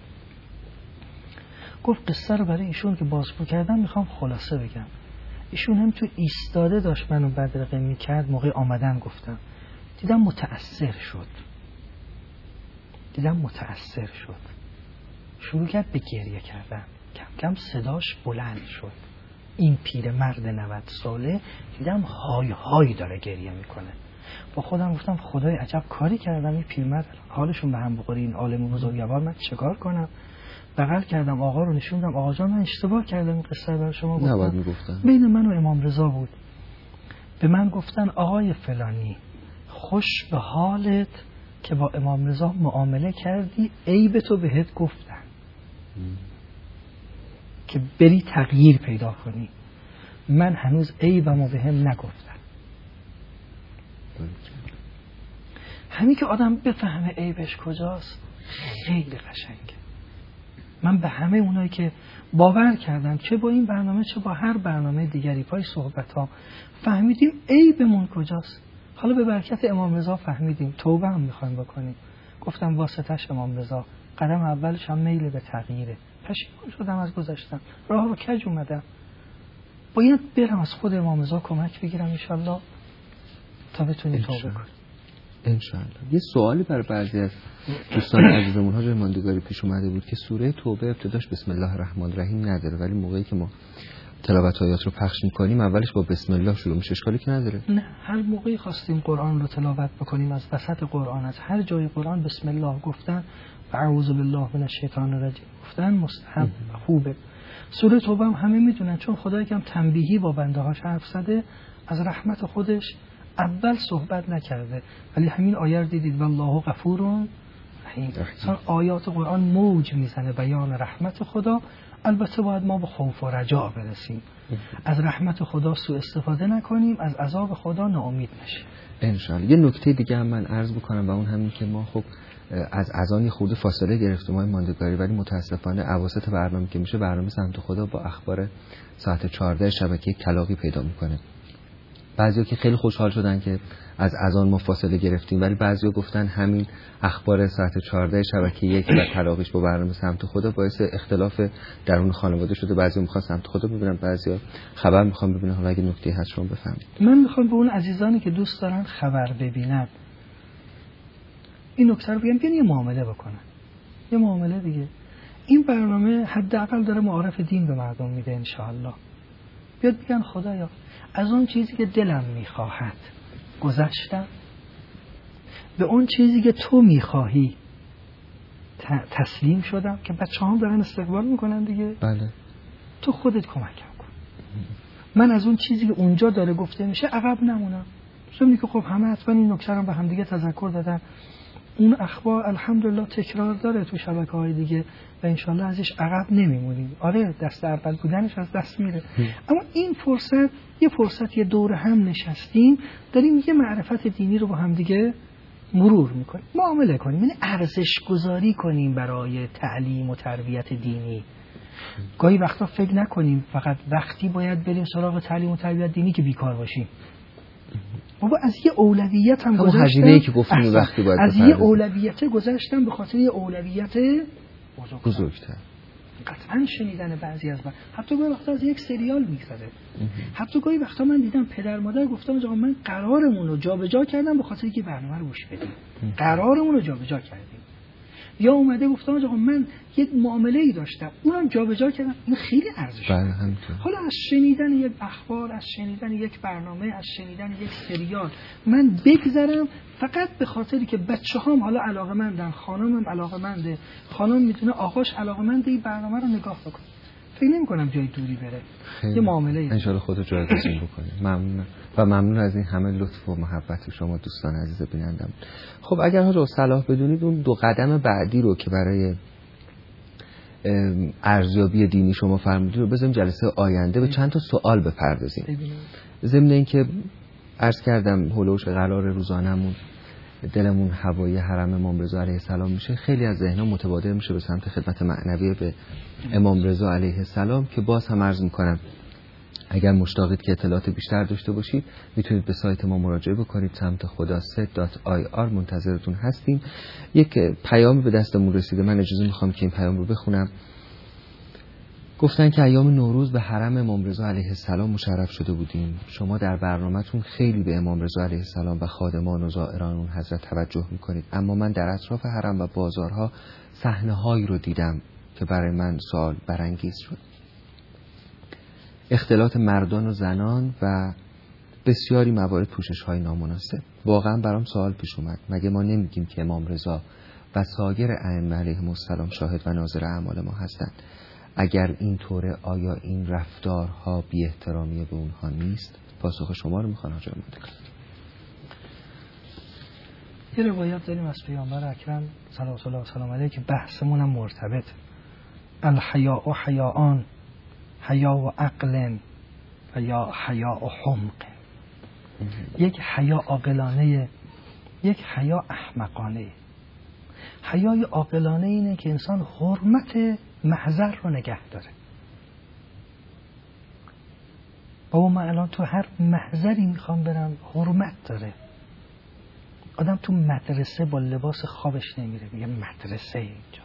گفت قصه رو برای ایشون که بازگو کردم میخوام خلاصه بگم. ایشون هم تو ایستاده داشت منو بدرقه میکرد، موقع آمدن گفتم، دیدم متأثر شد، شروع کرد به گریه کردن، کم کم صداش بلند شد. این پیرمرد 90 ساله دیدم های های داره گریه میکنه. با خودم گفتم خدای عجب کاری کردم، این پیرمرد حالشون به هم بخوره، این عالم بزرگوار، من چیکار کنم؟ بغل کردم آقا رو، نشوندم آقا جان من اشتباه کردم، این قصه برای شما گفتم. بین من و امام رضا بود. به من گفتن آقای فلانی خوش به حالت که با امام رضا معامله کردی، عیب تو بهت گفتن که بری تغییر پیدا کنی. من هنوز عیبمو بهم نگفتن. همین که آدم بفهمه عیبش کجاست خیلی قشنگه. من به همه اونایی که باور کردن چه با این برنامه چه با هر برنامه دیگری پای صحبت ها فهمیدیم عیبمون کجاست. حالا به برکت امام رضا فهمیدیم، توبه هم میخوایم بکنیم. گفتم واسطش امام رضا، قدم اولش هم میل به تغییره. پشیمان شدم از گذشتم، راه رو کج اومدم، باید برم از خود امام رضا کمک بگیرم انشالله تا بتونیم توبه کنیم انشالله. یه سوالی برای بعضی از دوستان عزیزمون ها جای ماندگاری پیش اومده بود که سوره توبه ابتداش بسم الله الرحمن الرحیم نداره، ولی موقعی که ما تلاوت آیات رو پخش میکنیم اولش با بسم الله شروع میشه، اشکالی که نداره؟ نه، هر موقعی خواستیم قرآن رو تلاوت بکنیم از وسط قرآن، از هر جای قرآن بسم الله گفتن و اعوذ بالله من الشیطان الرجیم گفتن مستحب خوبه. سوره توبه هم همه میدونن، چون خدایی که هم تنبیهی با بنده هاش حرف زده، از رحمت خودش اول صحبت نکرده، ولی همین آیه رو دیدید والله غفور رحیم. آیات قرآن موج میزنه بیان رحمت خدا. البته باید ما به خوف و رجا برسیم، از رحمت خدا سوء استفاده نکنیم، از عذاب خدا ناامید نشیم انشالله. یه نکته دیگه هم من عرض بکنم و اون همین که ما خب از اذان خورده فاصله گرفتیم ما ماندگاری، ولی متاسفانه اواسط برنامه که میشه برنامه سمت خدا با اخبار ساعت 14 شبکه کلاغی پیدا میکنه. بعضیا که خیلی خوشحال شدن که از اذان ما فاصله گرفتیم، ولی بعضیا گفتن همین اخبار ساعت 14 شبکه 1 و تلاقیش با برنامه سمت خدا باعث اختلاف درون خانواده شده. بعضیا میخوان سمت خدا ببینن، بعضیا خبر میخوان ببینن. حالا اگه نکته هست شما بفهمید. من میخوام به اون عزیزانی که دوست دارن خبر ببینن این نکته رو بگم، بیان یه معامله بکنن، یه معامله دیگه. این برنامه حداقل داره معارف دین به مردم میده انشاءالله. بیاد بگن خدایا از اون چیزی که دلم میخواهد گذشتم، به اون چیزی که تو میخواهی تسلیم شدم، که بچه هم دارن استقبال میکنن دیگه. بله. تو خودت کمکم کن، من از اون چیزی که اونجا داره گفته میشه عقب نمونم. چون که خب همه حتما این نکته رو به هم دیگه تذکر دادن. اون اخبار الحمدلله تکرار داره تو شبکه‌های دیگه و انشالله ازش عقب نمیمونیم. آره دست اول بودنش از دست میره، اما این فرصت یه دور هم نشستیم داریم یه معرفت دینی رو با هم دیگه مرور میکنیم، معامله کنیم، یعنی ارزش گذاری کنیم برای تعلیم و تربیت دینی. گاهی وقتا فکر نکنیم فقط وقتی باید بریم سراغ تعلیم و تربیت دینی که بیکار باشیم. بابا از یه اولویت هم گذاشتم، هزینه‌ای که گفتیم وقتی باید از یه اولویت گذاشتم به خاطر یه اولویت بزرگتر. قطعا شنیدن بعضی از حتی گاهی وقتا از یک سریال میگذره، حتی گاهی وقتا من دیدم پدر مادر گفتم آقا من قرارمون رو جابجا کردم به خاطر اینکه برنامه رو گوش بدیم، قرارمون رو جابجا کردیم. یا اومده گفتم آقا من یک معامله‌ای داشتم اونم جابجا کردم، این خیلی ارزش داره. حالا از شنیدن یک اخبار، از شنیدن یک برنامه، از شنیدن یک سریال من بگذرم فقط به خاطری که بچه‌هام حالا علاقه‌مندن، خانمم علاقه‌منده، خانم میتونه آقاش علاقه‌منده این برنامه رو نگاه بکنه، فکر نمی‌کنم جای دوری بره. یه معامله ان شاء الله خودت جایگزین بکنید. ممنون و ممنون از این همه لطف و محبت شما دوستان عزیز بینندم. خب اگر حاج صلاح بدونید اون 2 قدم بعدی رو که برای ارزیابی دینی شما فرمودید رو بذاریم جلسه آینده به چند تا سوال بپردازیم. ضمن اینکه عرض کردم هولوش قرار روزانمون دلمون هوای حرم امام رضا علیه السلام میشه، خیلی از ذهن‌ها متبادر میشه به سمت خدمت معنوی به امام رضا علیه السلام که باز هم عرض میکنم اگر مشتاقید که اطلاعات بیشتر داشته باشید میتونید به سایت ما مراجعه بکنید، سمت خداست.ir منتظرتون هستیم. یک پیام به دستمون رسیده، من اجازه میخوام که این پیام رو بخونم. گفتن که ایام نوروز به حرم امام رضا علیه السلام مشرف شده بودیم. شما در برنامه‌تون خیلی به امام رضا علیه السلام و خادمان و زائران اون حضرت توجه میکنید، اما من در اطراف حرم و بازارها صحنه‌هایی رو دیدم که برای من سوال برانگیز شد. اختلاط مردان و زنان و بسیاری موارد پوشش‌های نامناسب. واقعا برام سوال پیش اومد، مگه ما نمیگیم که امام رضا و سایر ائمه علیهم السلام شاهد و ناظر اعمال ما هستند؟ اگر این طوره آیا این رفتارها بی احترامی به اونها نیست؟ پاسخ شما رو میخوام حاج مدک. یه روایت داریم از پیامبر اکرم صلوات الله و سلام علیه که بحثمون هم مرتبط. الحیاء و حیاءان، حیا و عقل و یا حیا و حمق. یک حیا عاقلانه، یک حیا احمقانه. حیای عاقلانه اینه که انسان حرمت محضر رو نگه داره. بابا من الان تو هر محضری میخوام برم، حرمت داره. آدم تو مدرسه با لباس خوابش نمیره، میگه مدرسه اینجا.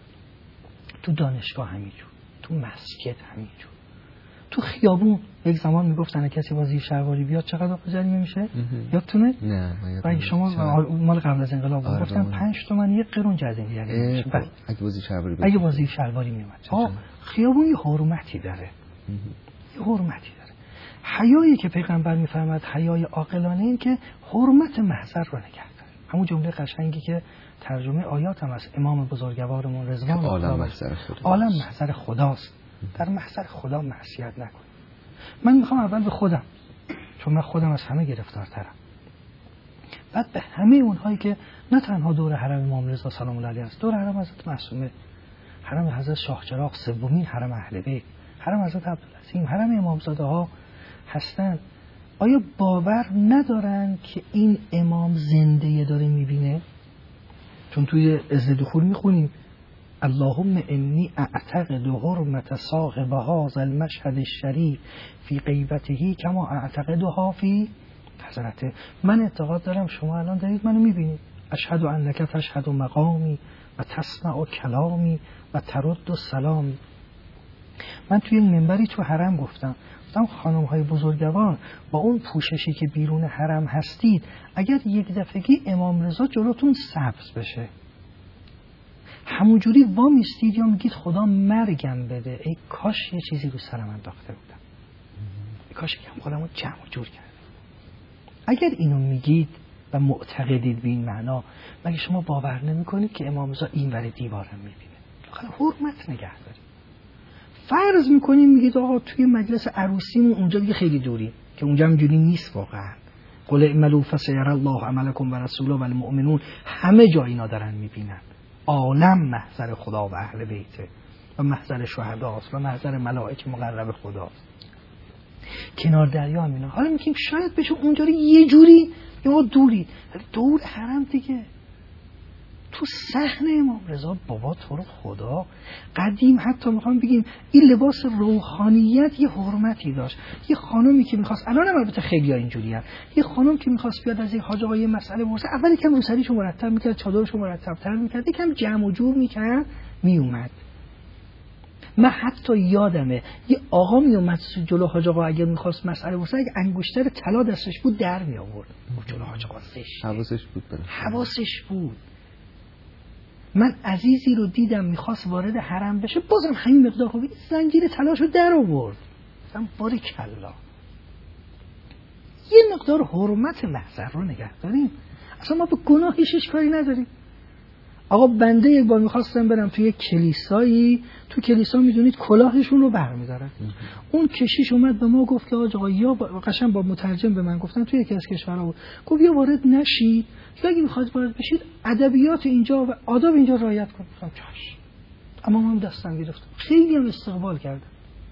تو دانشگاه همینجور، تو مسجد همینجور، تو خیابون یک زمان میگفتن کسی با زیر شلواری بیاد چقدر جریمه میشه؟ یادتونه؟ نه. و شما مال قبل از انقلاب گفتن 5 تومن یک قرون جریمه میشه. اگه با زیر شلواری میومد. خیابون یه حرمتی داره. یه حرمتی داره. حیایی که پیغمبر میفرماد حیای عاقلانه این که حرمت محضر رو نگه داره. همون جمله قشنگی که ترجمه آیات هم از امام بزرگوارمون رضوان عالم محضر خداست. در محضر خدا معصیت نکن. من میخوام اول به خودم، چون من خودم از همه گرفتارترم، بعد به همه اونهایی که نه تنها دور حرم امام رضا سلام الله علیه است، دور حرم حضرت معصومه، حرم حضرت شاه چراغ سومین حرم اهل بیت، حرم حضرت عبدالعظیم، حرم امامزاده ها هستن، آیا باور ندارن که این امام زنده داره میبینه؟ چون توی اذن دخول میخونیم اللهم انی اعتقد حرمت صاحب هذا المشهد الشریف فی غیبته کما اعتقدها فی حضرته. من اعتقاد دارم شما الان دارید منو میبینید. اشهد انک تشهد مقامی و تسمع کلامی و ترد سلامی. من توی این منبری تو حرم گفتم خانم های بزرگوار با اون پوششی که بیرون حرم هستید، اگر یک دفعگی امام رضا جلوتون سبز بشه همونجوری وامیستید یا میگید خدا مرگم بده، ای کاش یه چیزی رو سرم انداخته بودم، ای کاش که خودمو جمع و جور کردم. اگر اینو میگید و معتقدید به این معنا، مگه شما باور نمی کنید که امام رضا این ور دیوارم میبینه؟ حرمت نگه دارید. فرض میکنیم میگید آقا توی مجلس عروسیمون اونجا دیگه خیلی دوری، که اونجا همجوری نیست واقعا. قل اعملوا فسيرى الله عملكم و رسوله و المؤمنون، همه جا اینا دارن میبینن. عالم محضر خدا و اهل بیته و محضر شهداست و محضر ملائکه مقرب خداست. کنار دریا هم اینا. حالا میگیم شاید بشه اونجوری یه جوری یا دوری، ولی دور حرم دیگه، تو تو صحن امام رضا بابا تو رو خدا قدیم حتی میخوام بگیم این لباس روحانیت یه حرمتی داشت. یه خانومی که میخواست، الان هم البته خیلی‌ها اینجوریه، یه خانم که میخواست بیاد از این حاج آقا یه مسئله بپرسه، اول یکم روسریشو مرتب میکرد، چادرشو مرتب‌تر میکرد، یکم جمع و جور میکرد، میومد. من حتی یادمه یه آقا میومد جلو حاج آقا اگه میخواست مسئله بپرسه، اگه انگشتر طلا دستش بود در می آورد جلو حاج آقا. حواسش بود. من عزیزی رو دیدم میخواست وارد حرم بشه، بازم همین مقدار خوبی زنجیر طلاشو در آورد. گفتم باریکلا. یه مقدار حرمت محضر رو نگه داریم، اصلا ما به گناهیش کاری نداریم. آقا بنده یک بار میخواستم برم توی یک کلیسایی، تو کلیسا میدونید کلاهشون رو برمیدارن. اون کشیش اومد به ما گفت که آقا یا قشنگ با مترجم به من گفتن توی یکی از کشورها بود، گفت یا وارد نشید یا اگه میخواید وارد بشید ادبیات اینجا و آداب اینجا رعایت کنید. گفتم چش. اما من دستم گرفتم، خیلی هم استقبال کردم.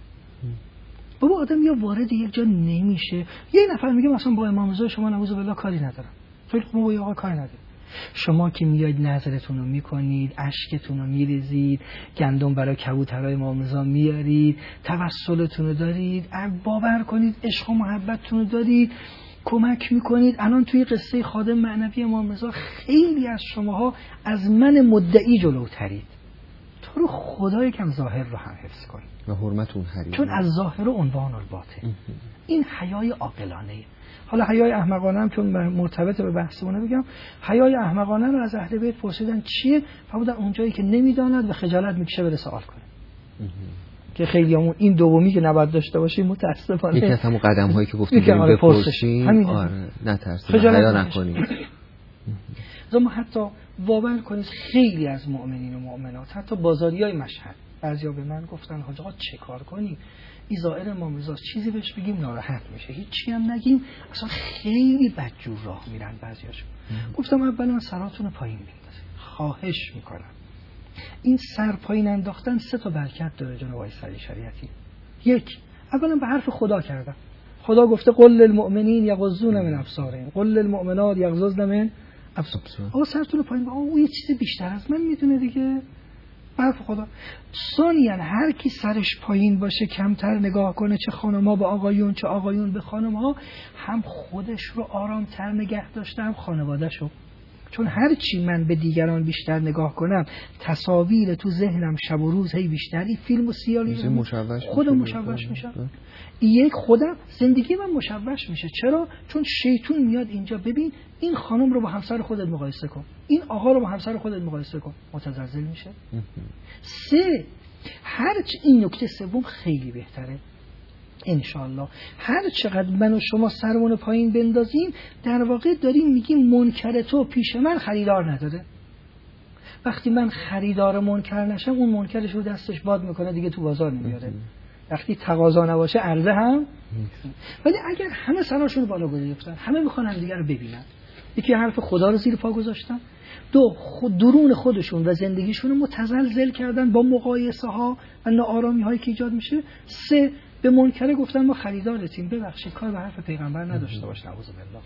بابا آدم یا وارد یک جا نمیشه، یه نفر میگه مثلا با امام رضا شما نعوذ بالله کاری ندارم، خیلی خوب، با آقا کاری ندارم. شما که میاید نظرتون رو میکنید، اشکتون رو میریزید، گندم برای کبوترهای امام رضا میارید، توسلتون رو دارید، باور کنید عشق و محبتتون رو دارید، کمک میکنید. الان توی قصه خادم معنوی امام رضا خیلی از شماها از من مدعی جلوترید. تو رو خدای کم ظاهر رو هم حفظ کنید و حرمت اون حریم، چون از ظاهر و عنوان الباطن. این حیای عاقلانه. حالا حیای احمقانه هم چون مرتبط به بحثمونه بگم، حیای احمقانه رو از اهل بیت پرسیدن چیه؟ فرمودن اونجایی که نمیداند و خجالت میکشه بره سوال کنه. که خیلیامون این دومی که نباید داشته باشیم متاسفانه. یکی از همون قدم‌هایی که گفتیم بریم بپرسیم، آره نترسیم، حیا نکنیم. ما حتی باور کنید خیلی از مؤمنین و مؤمنات، حتی بازاریای مشهد، بعضیا به من گفتن حاج آقا چه کار کنیم؟ این ظاهر امام رضا چیزی بهش بگیم ناراحت میشه، هیچی هم نگیم، اصلا خیلی بدجور راه میرن بعضیاشون. گفتم اولا سراتون رو پایین بندازید، خواهش میکنم. این سر پایین انداختن 3 تا برکت داره جناب آقای سری شریعتی. یک، اولا به حرف خدا کردن. خدا گفته قل للمؤمنین یغضون من ابصارهم قل للمؤمنات یغضضن من ابصارهن. آقا سرتون رو پایین با اون یه چیز بیشتر از من میدونه دیگه، حرف خدا. ثانیاً هر کی سرش پایین باشه، کمتر نگاه کنه، چه خانم‌ها به آقایون چه آقایون به خانم‌ها، هم خودش رو آرام‌تر نگه داشته هم خانواده‌شو. چون هر چی من به دیگران بیشتر نگاه کنم، تصاویر تو ذهنم شب و روز هی بیشتری، فیلم و سریال خودم مشوش میشم. یک خودم زندگی من مشوش میشه. چرا؟ چون شیطون میاد اینجا، ببین این خانم رو با همسر خودت مقایسه کن، این آقا رو با همسر خودت مقایسه کن، متزلزل میشه. 3 هرچی این نکته سوم خیلی بهتره انشالله، هر چقدر من و شما سرمون پایین بندازیم، در واقع داریم میگیم منکر تو پیش من خریدار نداره. وقتی من خریدار منکر نشم، اون منکرش رو دستش باد میکنه دیگه تو بازار نمیاره. وقتی تقاضا نباشه عرضه هم. ولی اگر همه سراشون بالا گذاشتن، همه میخوان هم دیگه رو ببینن، یکی حرف خدا رو زیر پا گذاشتن، 2 درون خودشون و زندگیشون رو متزلزل کردن با مقایسه ها و ناآرامی هایی که ایجاد میشه، 3 به منکر گفتن ما خریدارتیم، ببخشید کار به حرف پیغمبر نداشته باش، نعوذ بالله.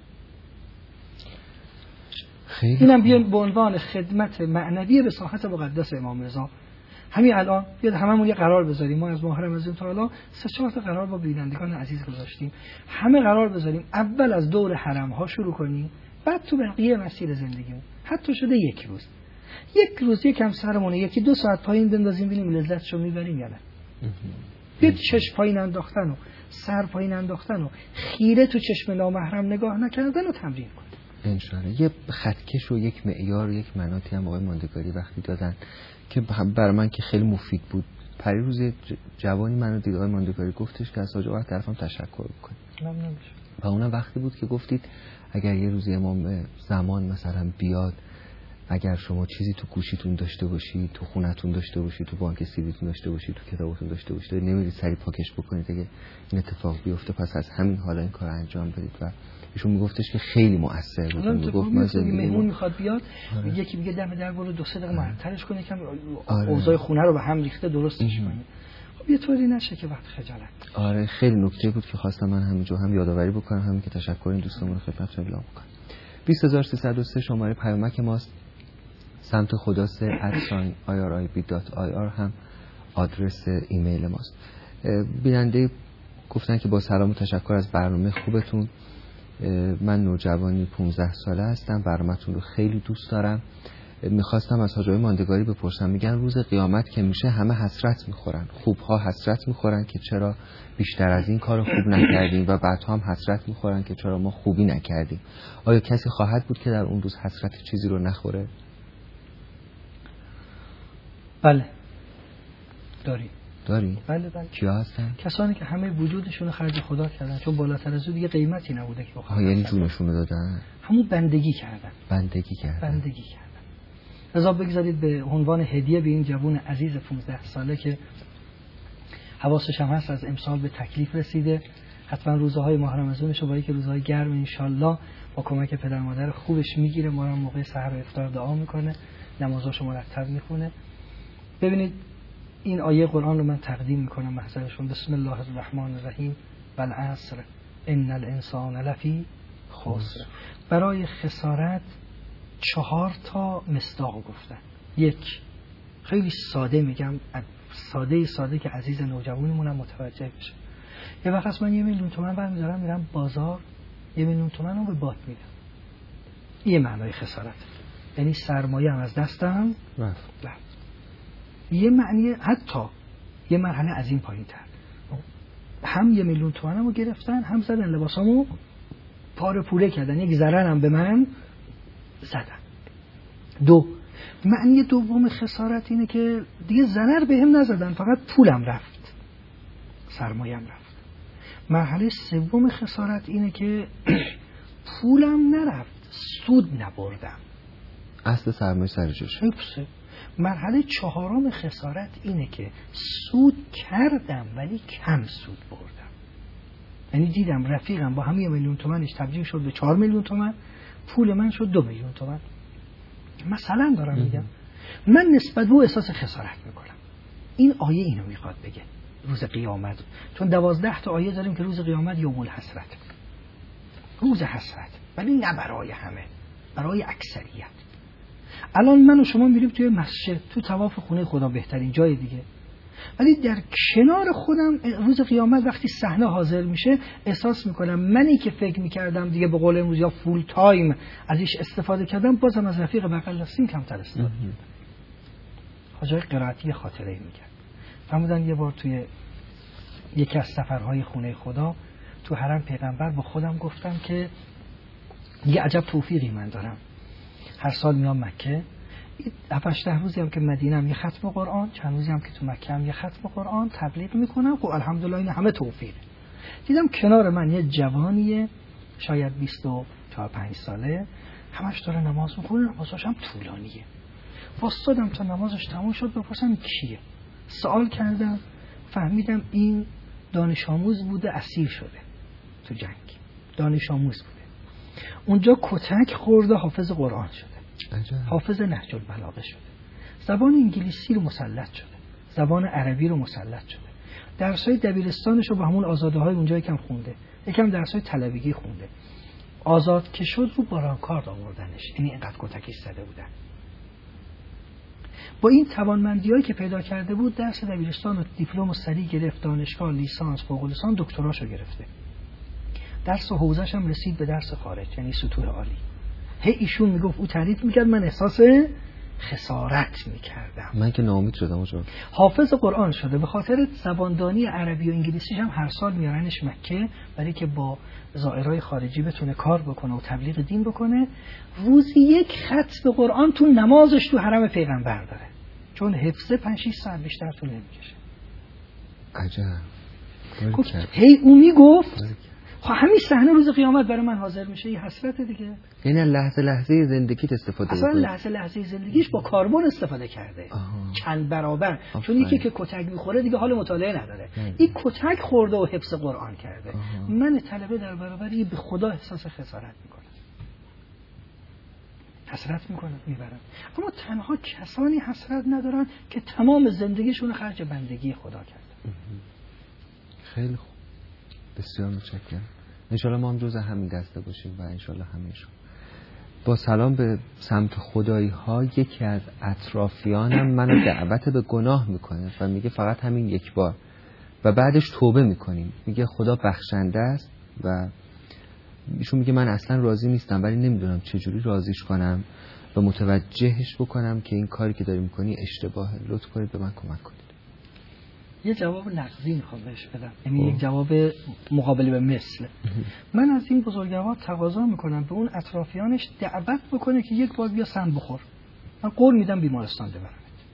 اینم بیان به عنوان خدمت معنوی به ساحت مقدس امام رضا. همین الان بیاد هممون یه قرار بذاریم، ما از محرم از این تا الان 3-4 تا قرار با بینندگان عزیز گذاشتیم، همه قرار بذاریم اول از دور حرم ها شروع کنیم، بعد تو بقیه مسیر زندگیمون، حتی شده یک روز یکم سرمون 1-2 ساعت پایین بندازیم ببینیم لذتشو میبریم یا نه. بیاد چشم پایین انداختن و سر پایین انداختن و خیره تو چشم نامحرم نگاه نکردن رو تمرین کنیم انشاءالله. یه خطکش و یک معیار و یک مناطی هم آقای ماندگاری وقتی دادن که برای من که خیلی مفید بود. پریروز جوانی منو دید، آقای ماندگاری گفتش که از حاج آقا طرفم تشکر بکنید. و اونم وقتی بود که گفتید اگر یه روزی امام زمان مثلا بیاد، اگر شما چیزی تو گوشیتون داشته باشید، تو خونتون داشته باشید، تو بانک سیدیتون داشته باشید، تو کتابتون داشته باشید، نمیرید سری پاکش بکنید اگه این اتفاق بیفته، پس از همین حالا این کار انجام بدید. و ایشون میگفتش که خیلی مؤثر بود. میگفت من مهمون میخواد بیاد، یکی میگه دم در برو 2-3 دقیقه معطلش کنه، یکم اوضاع خونه رو به هم ریخته درستش کنه. خب یه طوری نشه که وقت خجالت. آره خیلی نکته بود که خواستم من همینجا هم یادآوری بکنم، همین که تشکر این دوستمون رو خدمتتون اعلام کنم. 20303 شماره پیامک ماست، سمت خداسه @irib.ir هم آدرس ایمیل ماست. بیننده گفتن که با سلام و تشکر از برنامه خوبتون. من نوجوانی 15 ساله هستم، برنامه‌تون رو خیلی دوست دارم. میخواستم از حاج آقای ماندگاری بپرسم، میگن روز قیامت که میشه همه حسرت میخورن، خوبها حسرت میخورن که چرا بیشتر از این کار خوب نکردیم و بعدها هم حسرت میخورن که چرا ما خوبی نکردیم. آیا کسی خواهد بود که در اون روز حسرت چیزی رو نخوره؟ بله داریم. بله. کیا هستن؟ کسانی که همه وجودشون رو خرج خدا کردن، چون بالاتر از اون دیگه قیمتی نبوده که بخواد. یعنی جونشون رو دادن؟ همون بندگی کردن. لذا بگذارید به عنوان هدیه به این جوان عزیز 15 ساله که حواسش هم هست از امسال به تکلیف رسیده، حتما روزهای ماه رمضانش رو با یک روزهای گرم انشالله با کمک پدر مادر خوبش میگیره، ما رو موقع سحر و افطار دعا میکنه، نمازاشو مرتب میخونه. ببینید این آیه قرآن رو من تقدیم میکنم محضرشون. بسم الله الرحمن الرحیم والعصر ان الانسان لفی خسر. برای خسارت 4 مصداق گفتن. 1 خیلی ساده میگم، ساده که عزیز نوجوانمونم متوجه بشه. یه وقت از من 1 میلیون تومان برمی‌دارم میرم بازار 1 میلیون تومان رو به باد میدم. این معنای خسارت، یعنی سرمایه هم از دستم رفت. یه معنی، حتی یه مرحله از این پایین تر، هم 1 میلیون تومنمو گرفتن، هم زدن لباسامو پاره پوره کردن، یک ضرر هم به من زدن. 2 معنی دوم خسارت اینه که دیگه ضرر بهم نزدن، فقط پولم رفت، سرمایه‌ام رفت. مرحله سوم خسارت اینه که پولم نرفت، سود نبردم، اصل سرمایه سر جاش. مرحله 4 خسارت اینه که سود کردم ولی کم سود بردم. یعنی دیدم رفیقم با هم 1 میلیون تومنش تبدیل شد به 4 میلیون تومن، پول من شد 2 میلیون تومن. مثلا دارم میگم من نسبت به او احساس خسارت میکنم. این آیه اینو میخواد بگه روز قیامت، چون 12 تا آیه داریم که روز قیامت یوم الحسرت، روز حسرت، ولی نه برای همه، برای اکثریت. الان من و شما میریم توی مسجد، تو طواف خونه خدا، بهترین جای دیگه، ولی در کنار خودم روز قیامت وقتی صحنه حاضر میشه احساس میکنم منی که فکر میکردم دیگه به قول امروز یا فول تایم ازش استفاده کردم، بازم از رفیق بغل دستیم کمتر استفاده کردم. حاجای قرائتی خاطره میگن، فرمودن یه بار توی یکی از سفرهای خونه خدا تو حرم پیغمبر با خودم گفتم که یه عجب توفیقی من دارم، هر سال میام مکه، 7-8 روزی هم که مدینه هم یه ختم قرآن، چند روزی هم که تو مکه هم یه ختم قرآن تبلیغ میکنم. خب الحمدلله این همه توفیقه. دیدم کنار من یه جوانیه شاید 24-25 ساله، همش داره نماز میخونه، نمازش هم طولانیه. واسطادم تا نمازش تموم شد بپرسم کیه. سوال کردم، فهمیدم این دانش آموز بوده، اسیر شده تو جنگ، دانش آموز بوده. اونجا کتک خورده، حافظ قرآن شده، حافظ نهج البلاغه شده، زبان انگلیسی رو مسلط شده، زبان عربی رو مسلط شده، درسای دبیرستانش رو با همون آزاده‌های اونجا یکم خونده، یکم درسای طلبگی خونده. آزاد که شد رو بارانکارد آوردنش، یعنی اینقدر کتکش زده بودن. با این توانمندی‌هایی که پیدا کرده بود درس دبیرستان و دیپلم سری گرفت، دانشگاه لیسانس، فوق لیسانس، دکتراشو گرفته. درس و حوزه‌ش هم رسید به درس خارج، یعنی سطوح عالی. ایشون میگفت، او تعریف میکرد، من احساس خسارت میکردم، من که ناامید شدم. حافظ قرآن شده، به خاطر زباندانی عربی و انگلیسیش هم هر سال میارنش مکه برای که با زائرای خارجی بتونه کار بکنه و تبلیغ دین بکنه. روزی 1 ختم قرآن تو نمازش تو حرم پیغمبر داره، چون حفظه 5-6 ساعت بیشتر طول نمیکشه. عجب. اون میگفت خب همین صحنه روز قیامت برای من حاضر میشه، این حسرت دیگه. یعنی لحظه زندگیت استفاده اصلا لحظه زندگیش با کاربن استفاده کرده. چند برابر. چون یکی که کتک میخوره دیگه حال مطالعه نداره، این کتک خورده و حفظ قرآن کرده. من طلبه در برابری به خدا احساس خسارت میکنم، حسرت میکنم، میبرم. اما تنها کسانی حسرت ندارن که تمام زندگیشون خرج بندگی خدا کردن. خیلی خوب، بسیار متشکرم. انشالله ما هم جز همین دسته باشیم و انشالله همه‌شون. با سلام به سمت خدایی ها یکی از اطرافیانم منو دعوت به گناه میکنه و میگه فقط همین یک بار و بعدش توبه میکنیم. میگه خدا بخشنده است و ایشون میگه من اصلا راضی نیستم ولی نمیدونم چجوری راضیش کنم و متوجهش بکنم که این کاری که داری میکنی اشتباهه. لطف کنید به من کمک کنید. یه جواب نقضی میخوام بهش بدم، یعنی یک جواب مقابل به مثل. من از این بزرگوار تقاضا میکنم به اون اطرافیانش دعوت بکنه که یک بار بیا سم بخور. من قول میدم بیمارستان ببرمت.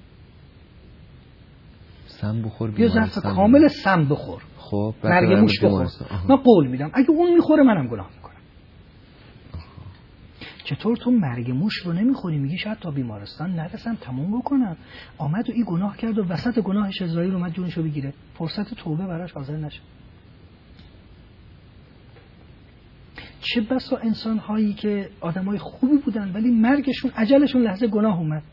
سم بخور بیا ظرف کامل سم بخور. خب مرگ موش بخور. من قول میدم اگه اون میخوره منم گناه میکنم. چطور تو مرگ موش رو نمیخوری؟ میگی شاید تا بیمارستان نرسم تموم بکنم. آمد و این گناه کرد و وسط گناهش اسرائیل اومد جونشو بگیره. فرصت توبه براش حاضر نشد. چه بسا انسان هایی که آدمای خوبی بودن ولی مرگشون اجلشون لحظه گناه اومد.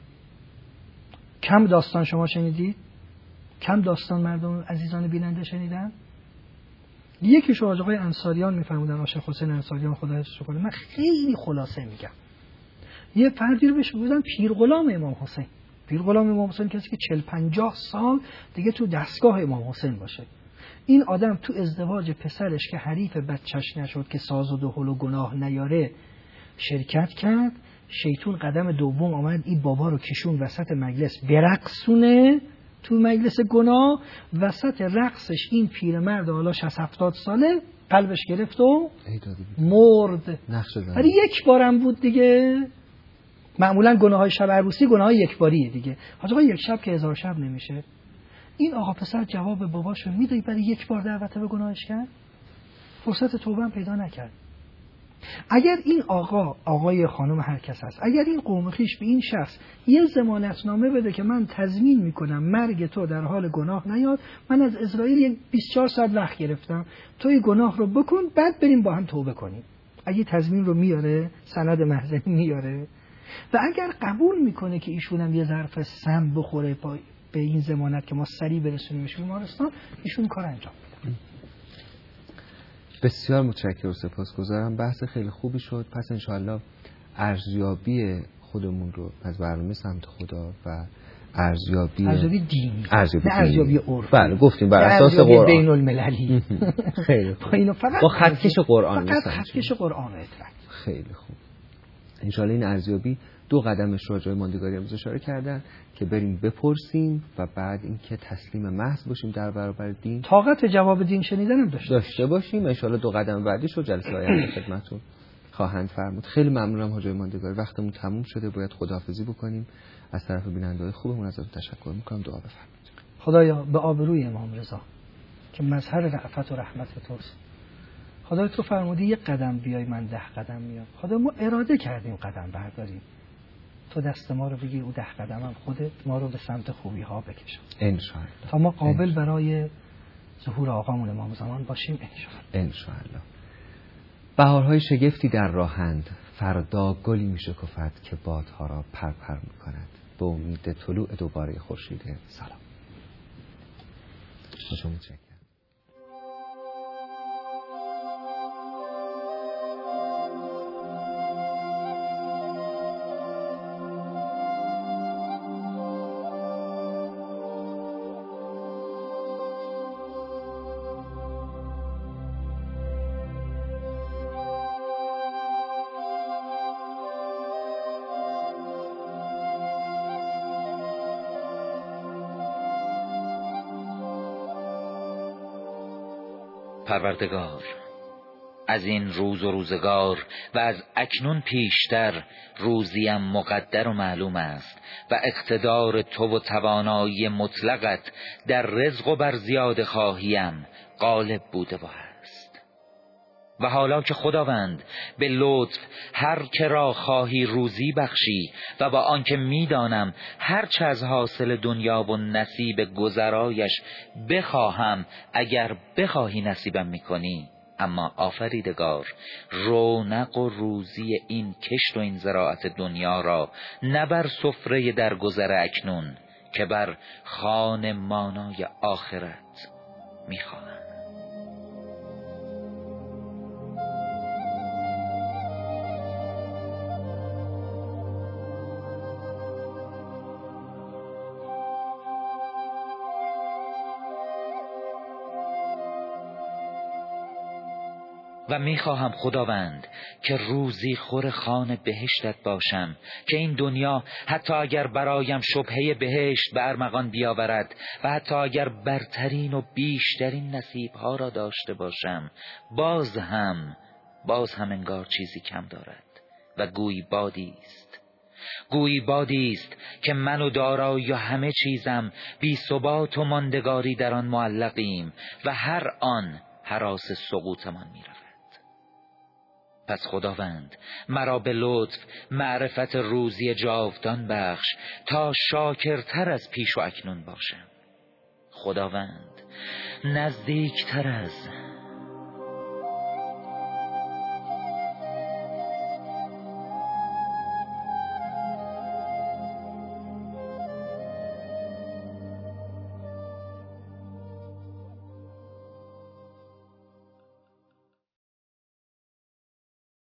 کم داستان شما شنیدید؟ کم داستان مردم عزیزان بیننده شنیدن؟ یکیشو آقای انصاریان میفرمودن، عاشق حسین انصاریان خدا حفظش کنه. من خیلی خلاصه میگم. یه فردی رو بهش میگفتن پیر غلام امام حسین. پیر غلام امام حسین کسی که 40-50 سال دیگه تو دستگاه امام حسین باشه. این آدم تو ازدواج پسرش که حریف بچهش نشد که ساز و دهل و گناه نیاره شرکت کرد. شیطون قدم دوم آمد این بابا رو کشون وسط مجلس برقصونه. تو مجلس گناه وسط رقصش این پیرمرد حالا 60-70 ساله قلبش گرفت و مرد. ولی یک بارم بود دیگه. معمولا گناههای شب عروسی گناههای یک باریه دیگه. آقا یک شب که 1000 شب نمیشه. این آقا پسر جواب باباشو میده برای یک بار دعوت به گناهش کرد. فرصت توبه هم پیدا نکرد. اگر این آقای خانم هر کس هست، اگر این قوم خویش به این شخص یه ضمانتنامه بده که من تضمین میکنم مرگ تو در حال گناه نیاد، من از اسرائیل 24 ساعت وقت گرفتم، تو این گناه رو بکن بعد بریم با هم توبه کنیم. اگه تضمین رو میاره، سند محضری میاره و اگر قبول میکنه که ایشون هم یه ظرف سم بخوره به این ضمانت که ما سریع برسونیمش بیمارستان، ایشون کار انجام میده. بسیار متشکرم و سپاسگزارم. بحث خیلی خوبی شد. پس انشاءالله ارزیابی خودمون رو از برنامه سمت خدا و ارزیابی دینی، ارزیابی عرفی، بله گفتیم بر اساس قرآن بین المللی خیلی خوب. با خطکش قرآن، فقط خطکش قرآن خیلی خوب. انشاءالله این ارزیابی 2 قدمش رو جای ماندگاری هم اشاره کردن که بریم بپرسیم و بعد اینکه تسلیم محض باشیم در برابر دین. طاقت جواب دین شنیدنم داشته باشیم. انشاءالله 2 قدم بعدیش رو جلسه آینده خدمتتون خواهند فرمود. خیلی ممنونم حاجای ماندگاری. وقتمون تموم شده، باید خداحافظی بکنیم. از طرف بیننده‌های خوبمون ازتون تشکر می‌کنم. دعا بفرمایید. خدایا به آبروی امام رضا که مظهر رأفت و رحمت توست، خدای تو فرمودی 1 قدم بیای من 10 قدم میام. خدا ما اراده کردیم قدم برداریم، تو دست ما رو بگی او 10 قدم هم خودت ما رو به سمت خوبی ها بکشون انشاءالله. تا ما قابل برای ظهور آقامون امام زمان باشیم انشاءالله. بهارهای شگفتی در راهند، فردا گلی میشکفد که بادها را پرپر میکند. به امید طلوع دوباره خورشید. سلام. متشکرم. پروردگار، از این روز و روزگار و از اکنون پیشتر روزیم مقدر و معلوم است و اقتدار تو و توانایی مطلقت در رزق و بر زیاد خواهیم غالب بوده و هست. و حالا که خداوند به لطف هر که را خواهی روزی بخشی و با آنکه میدانم هر چه از حاصل دنیا و نصیب گذرایش بخواهم اگر بخواهی نصیبم میکنی، اما آفریدگار رونق و روزی این کشت و این زراعت دنیا را نه بر سفره در گذر اکنون که بر خوان مانای آخرت میخواهم. و میخواهم خداوند که روزی خور خوان بهشتت باشم، که این دنیا حتی اگر برایم شبهه بهشت به ارمغان بیاورد و حتی اگر برترین و بیشترین نصیبها را داشته باشم، باز هم انگار چیزی کم دارد و گویی بادی است که من و دارایی و همه چیزم بی ثبات و ماندگاری در آن معلقیم و هر آن هراس سقوطمان می رود. پس خداوند مرا به لطف معرفت روزی جاودان بخش تا شاکرتر از پیش و اکنون باشم. خداوند نزدیکتر از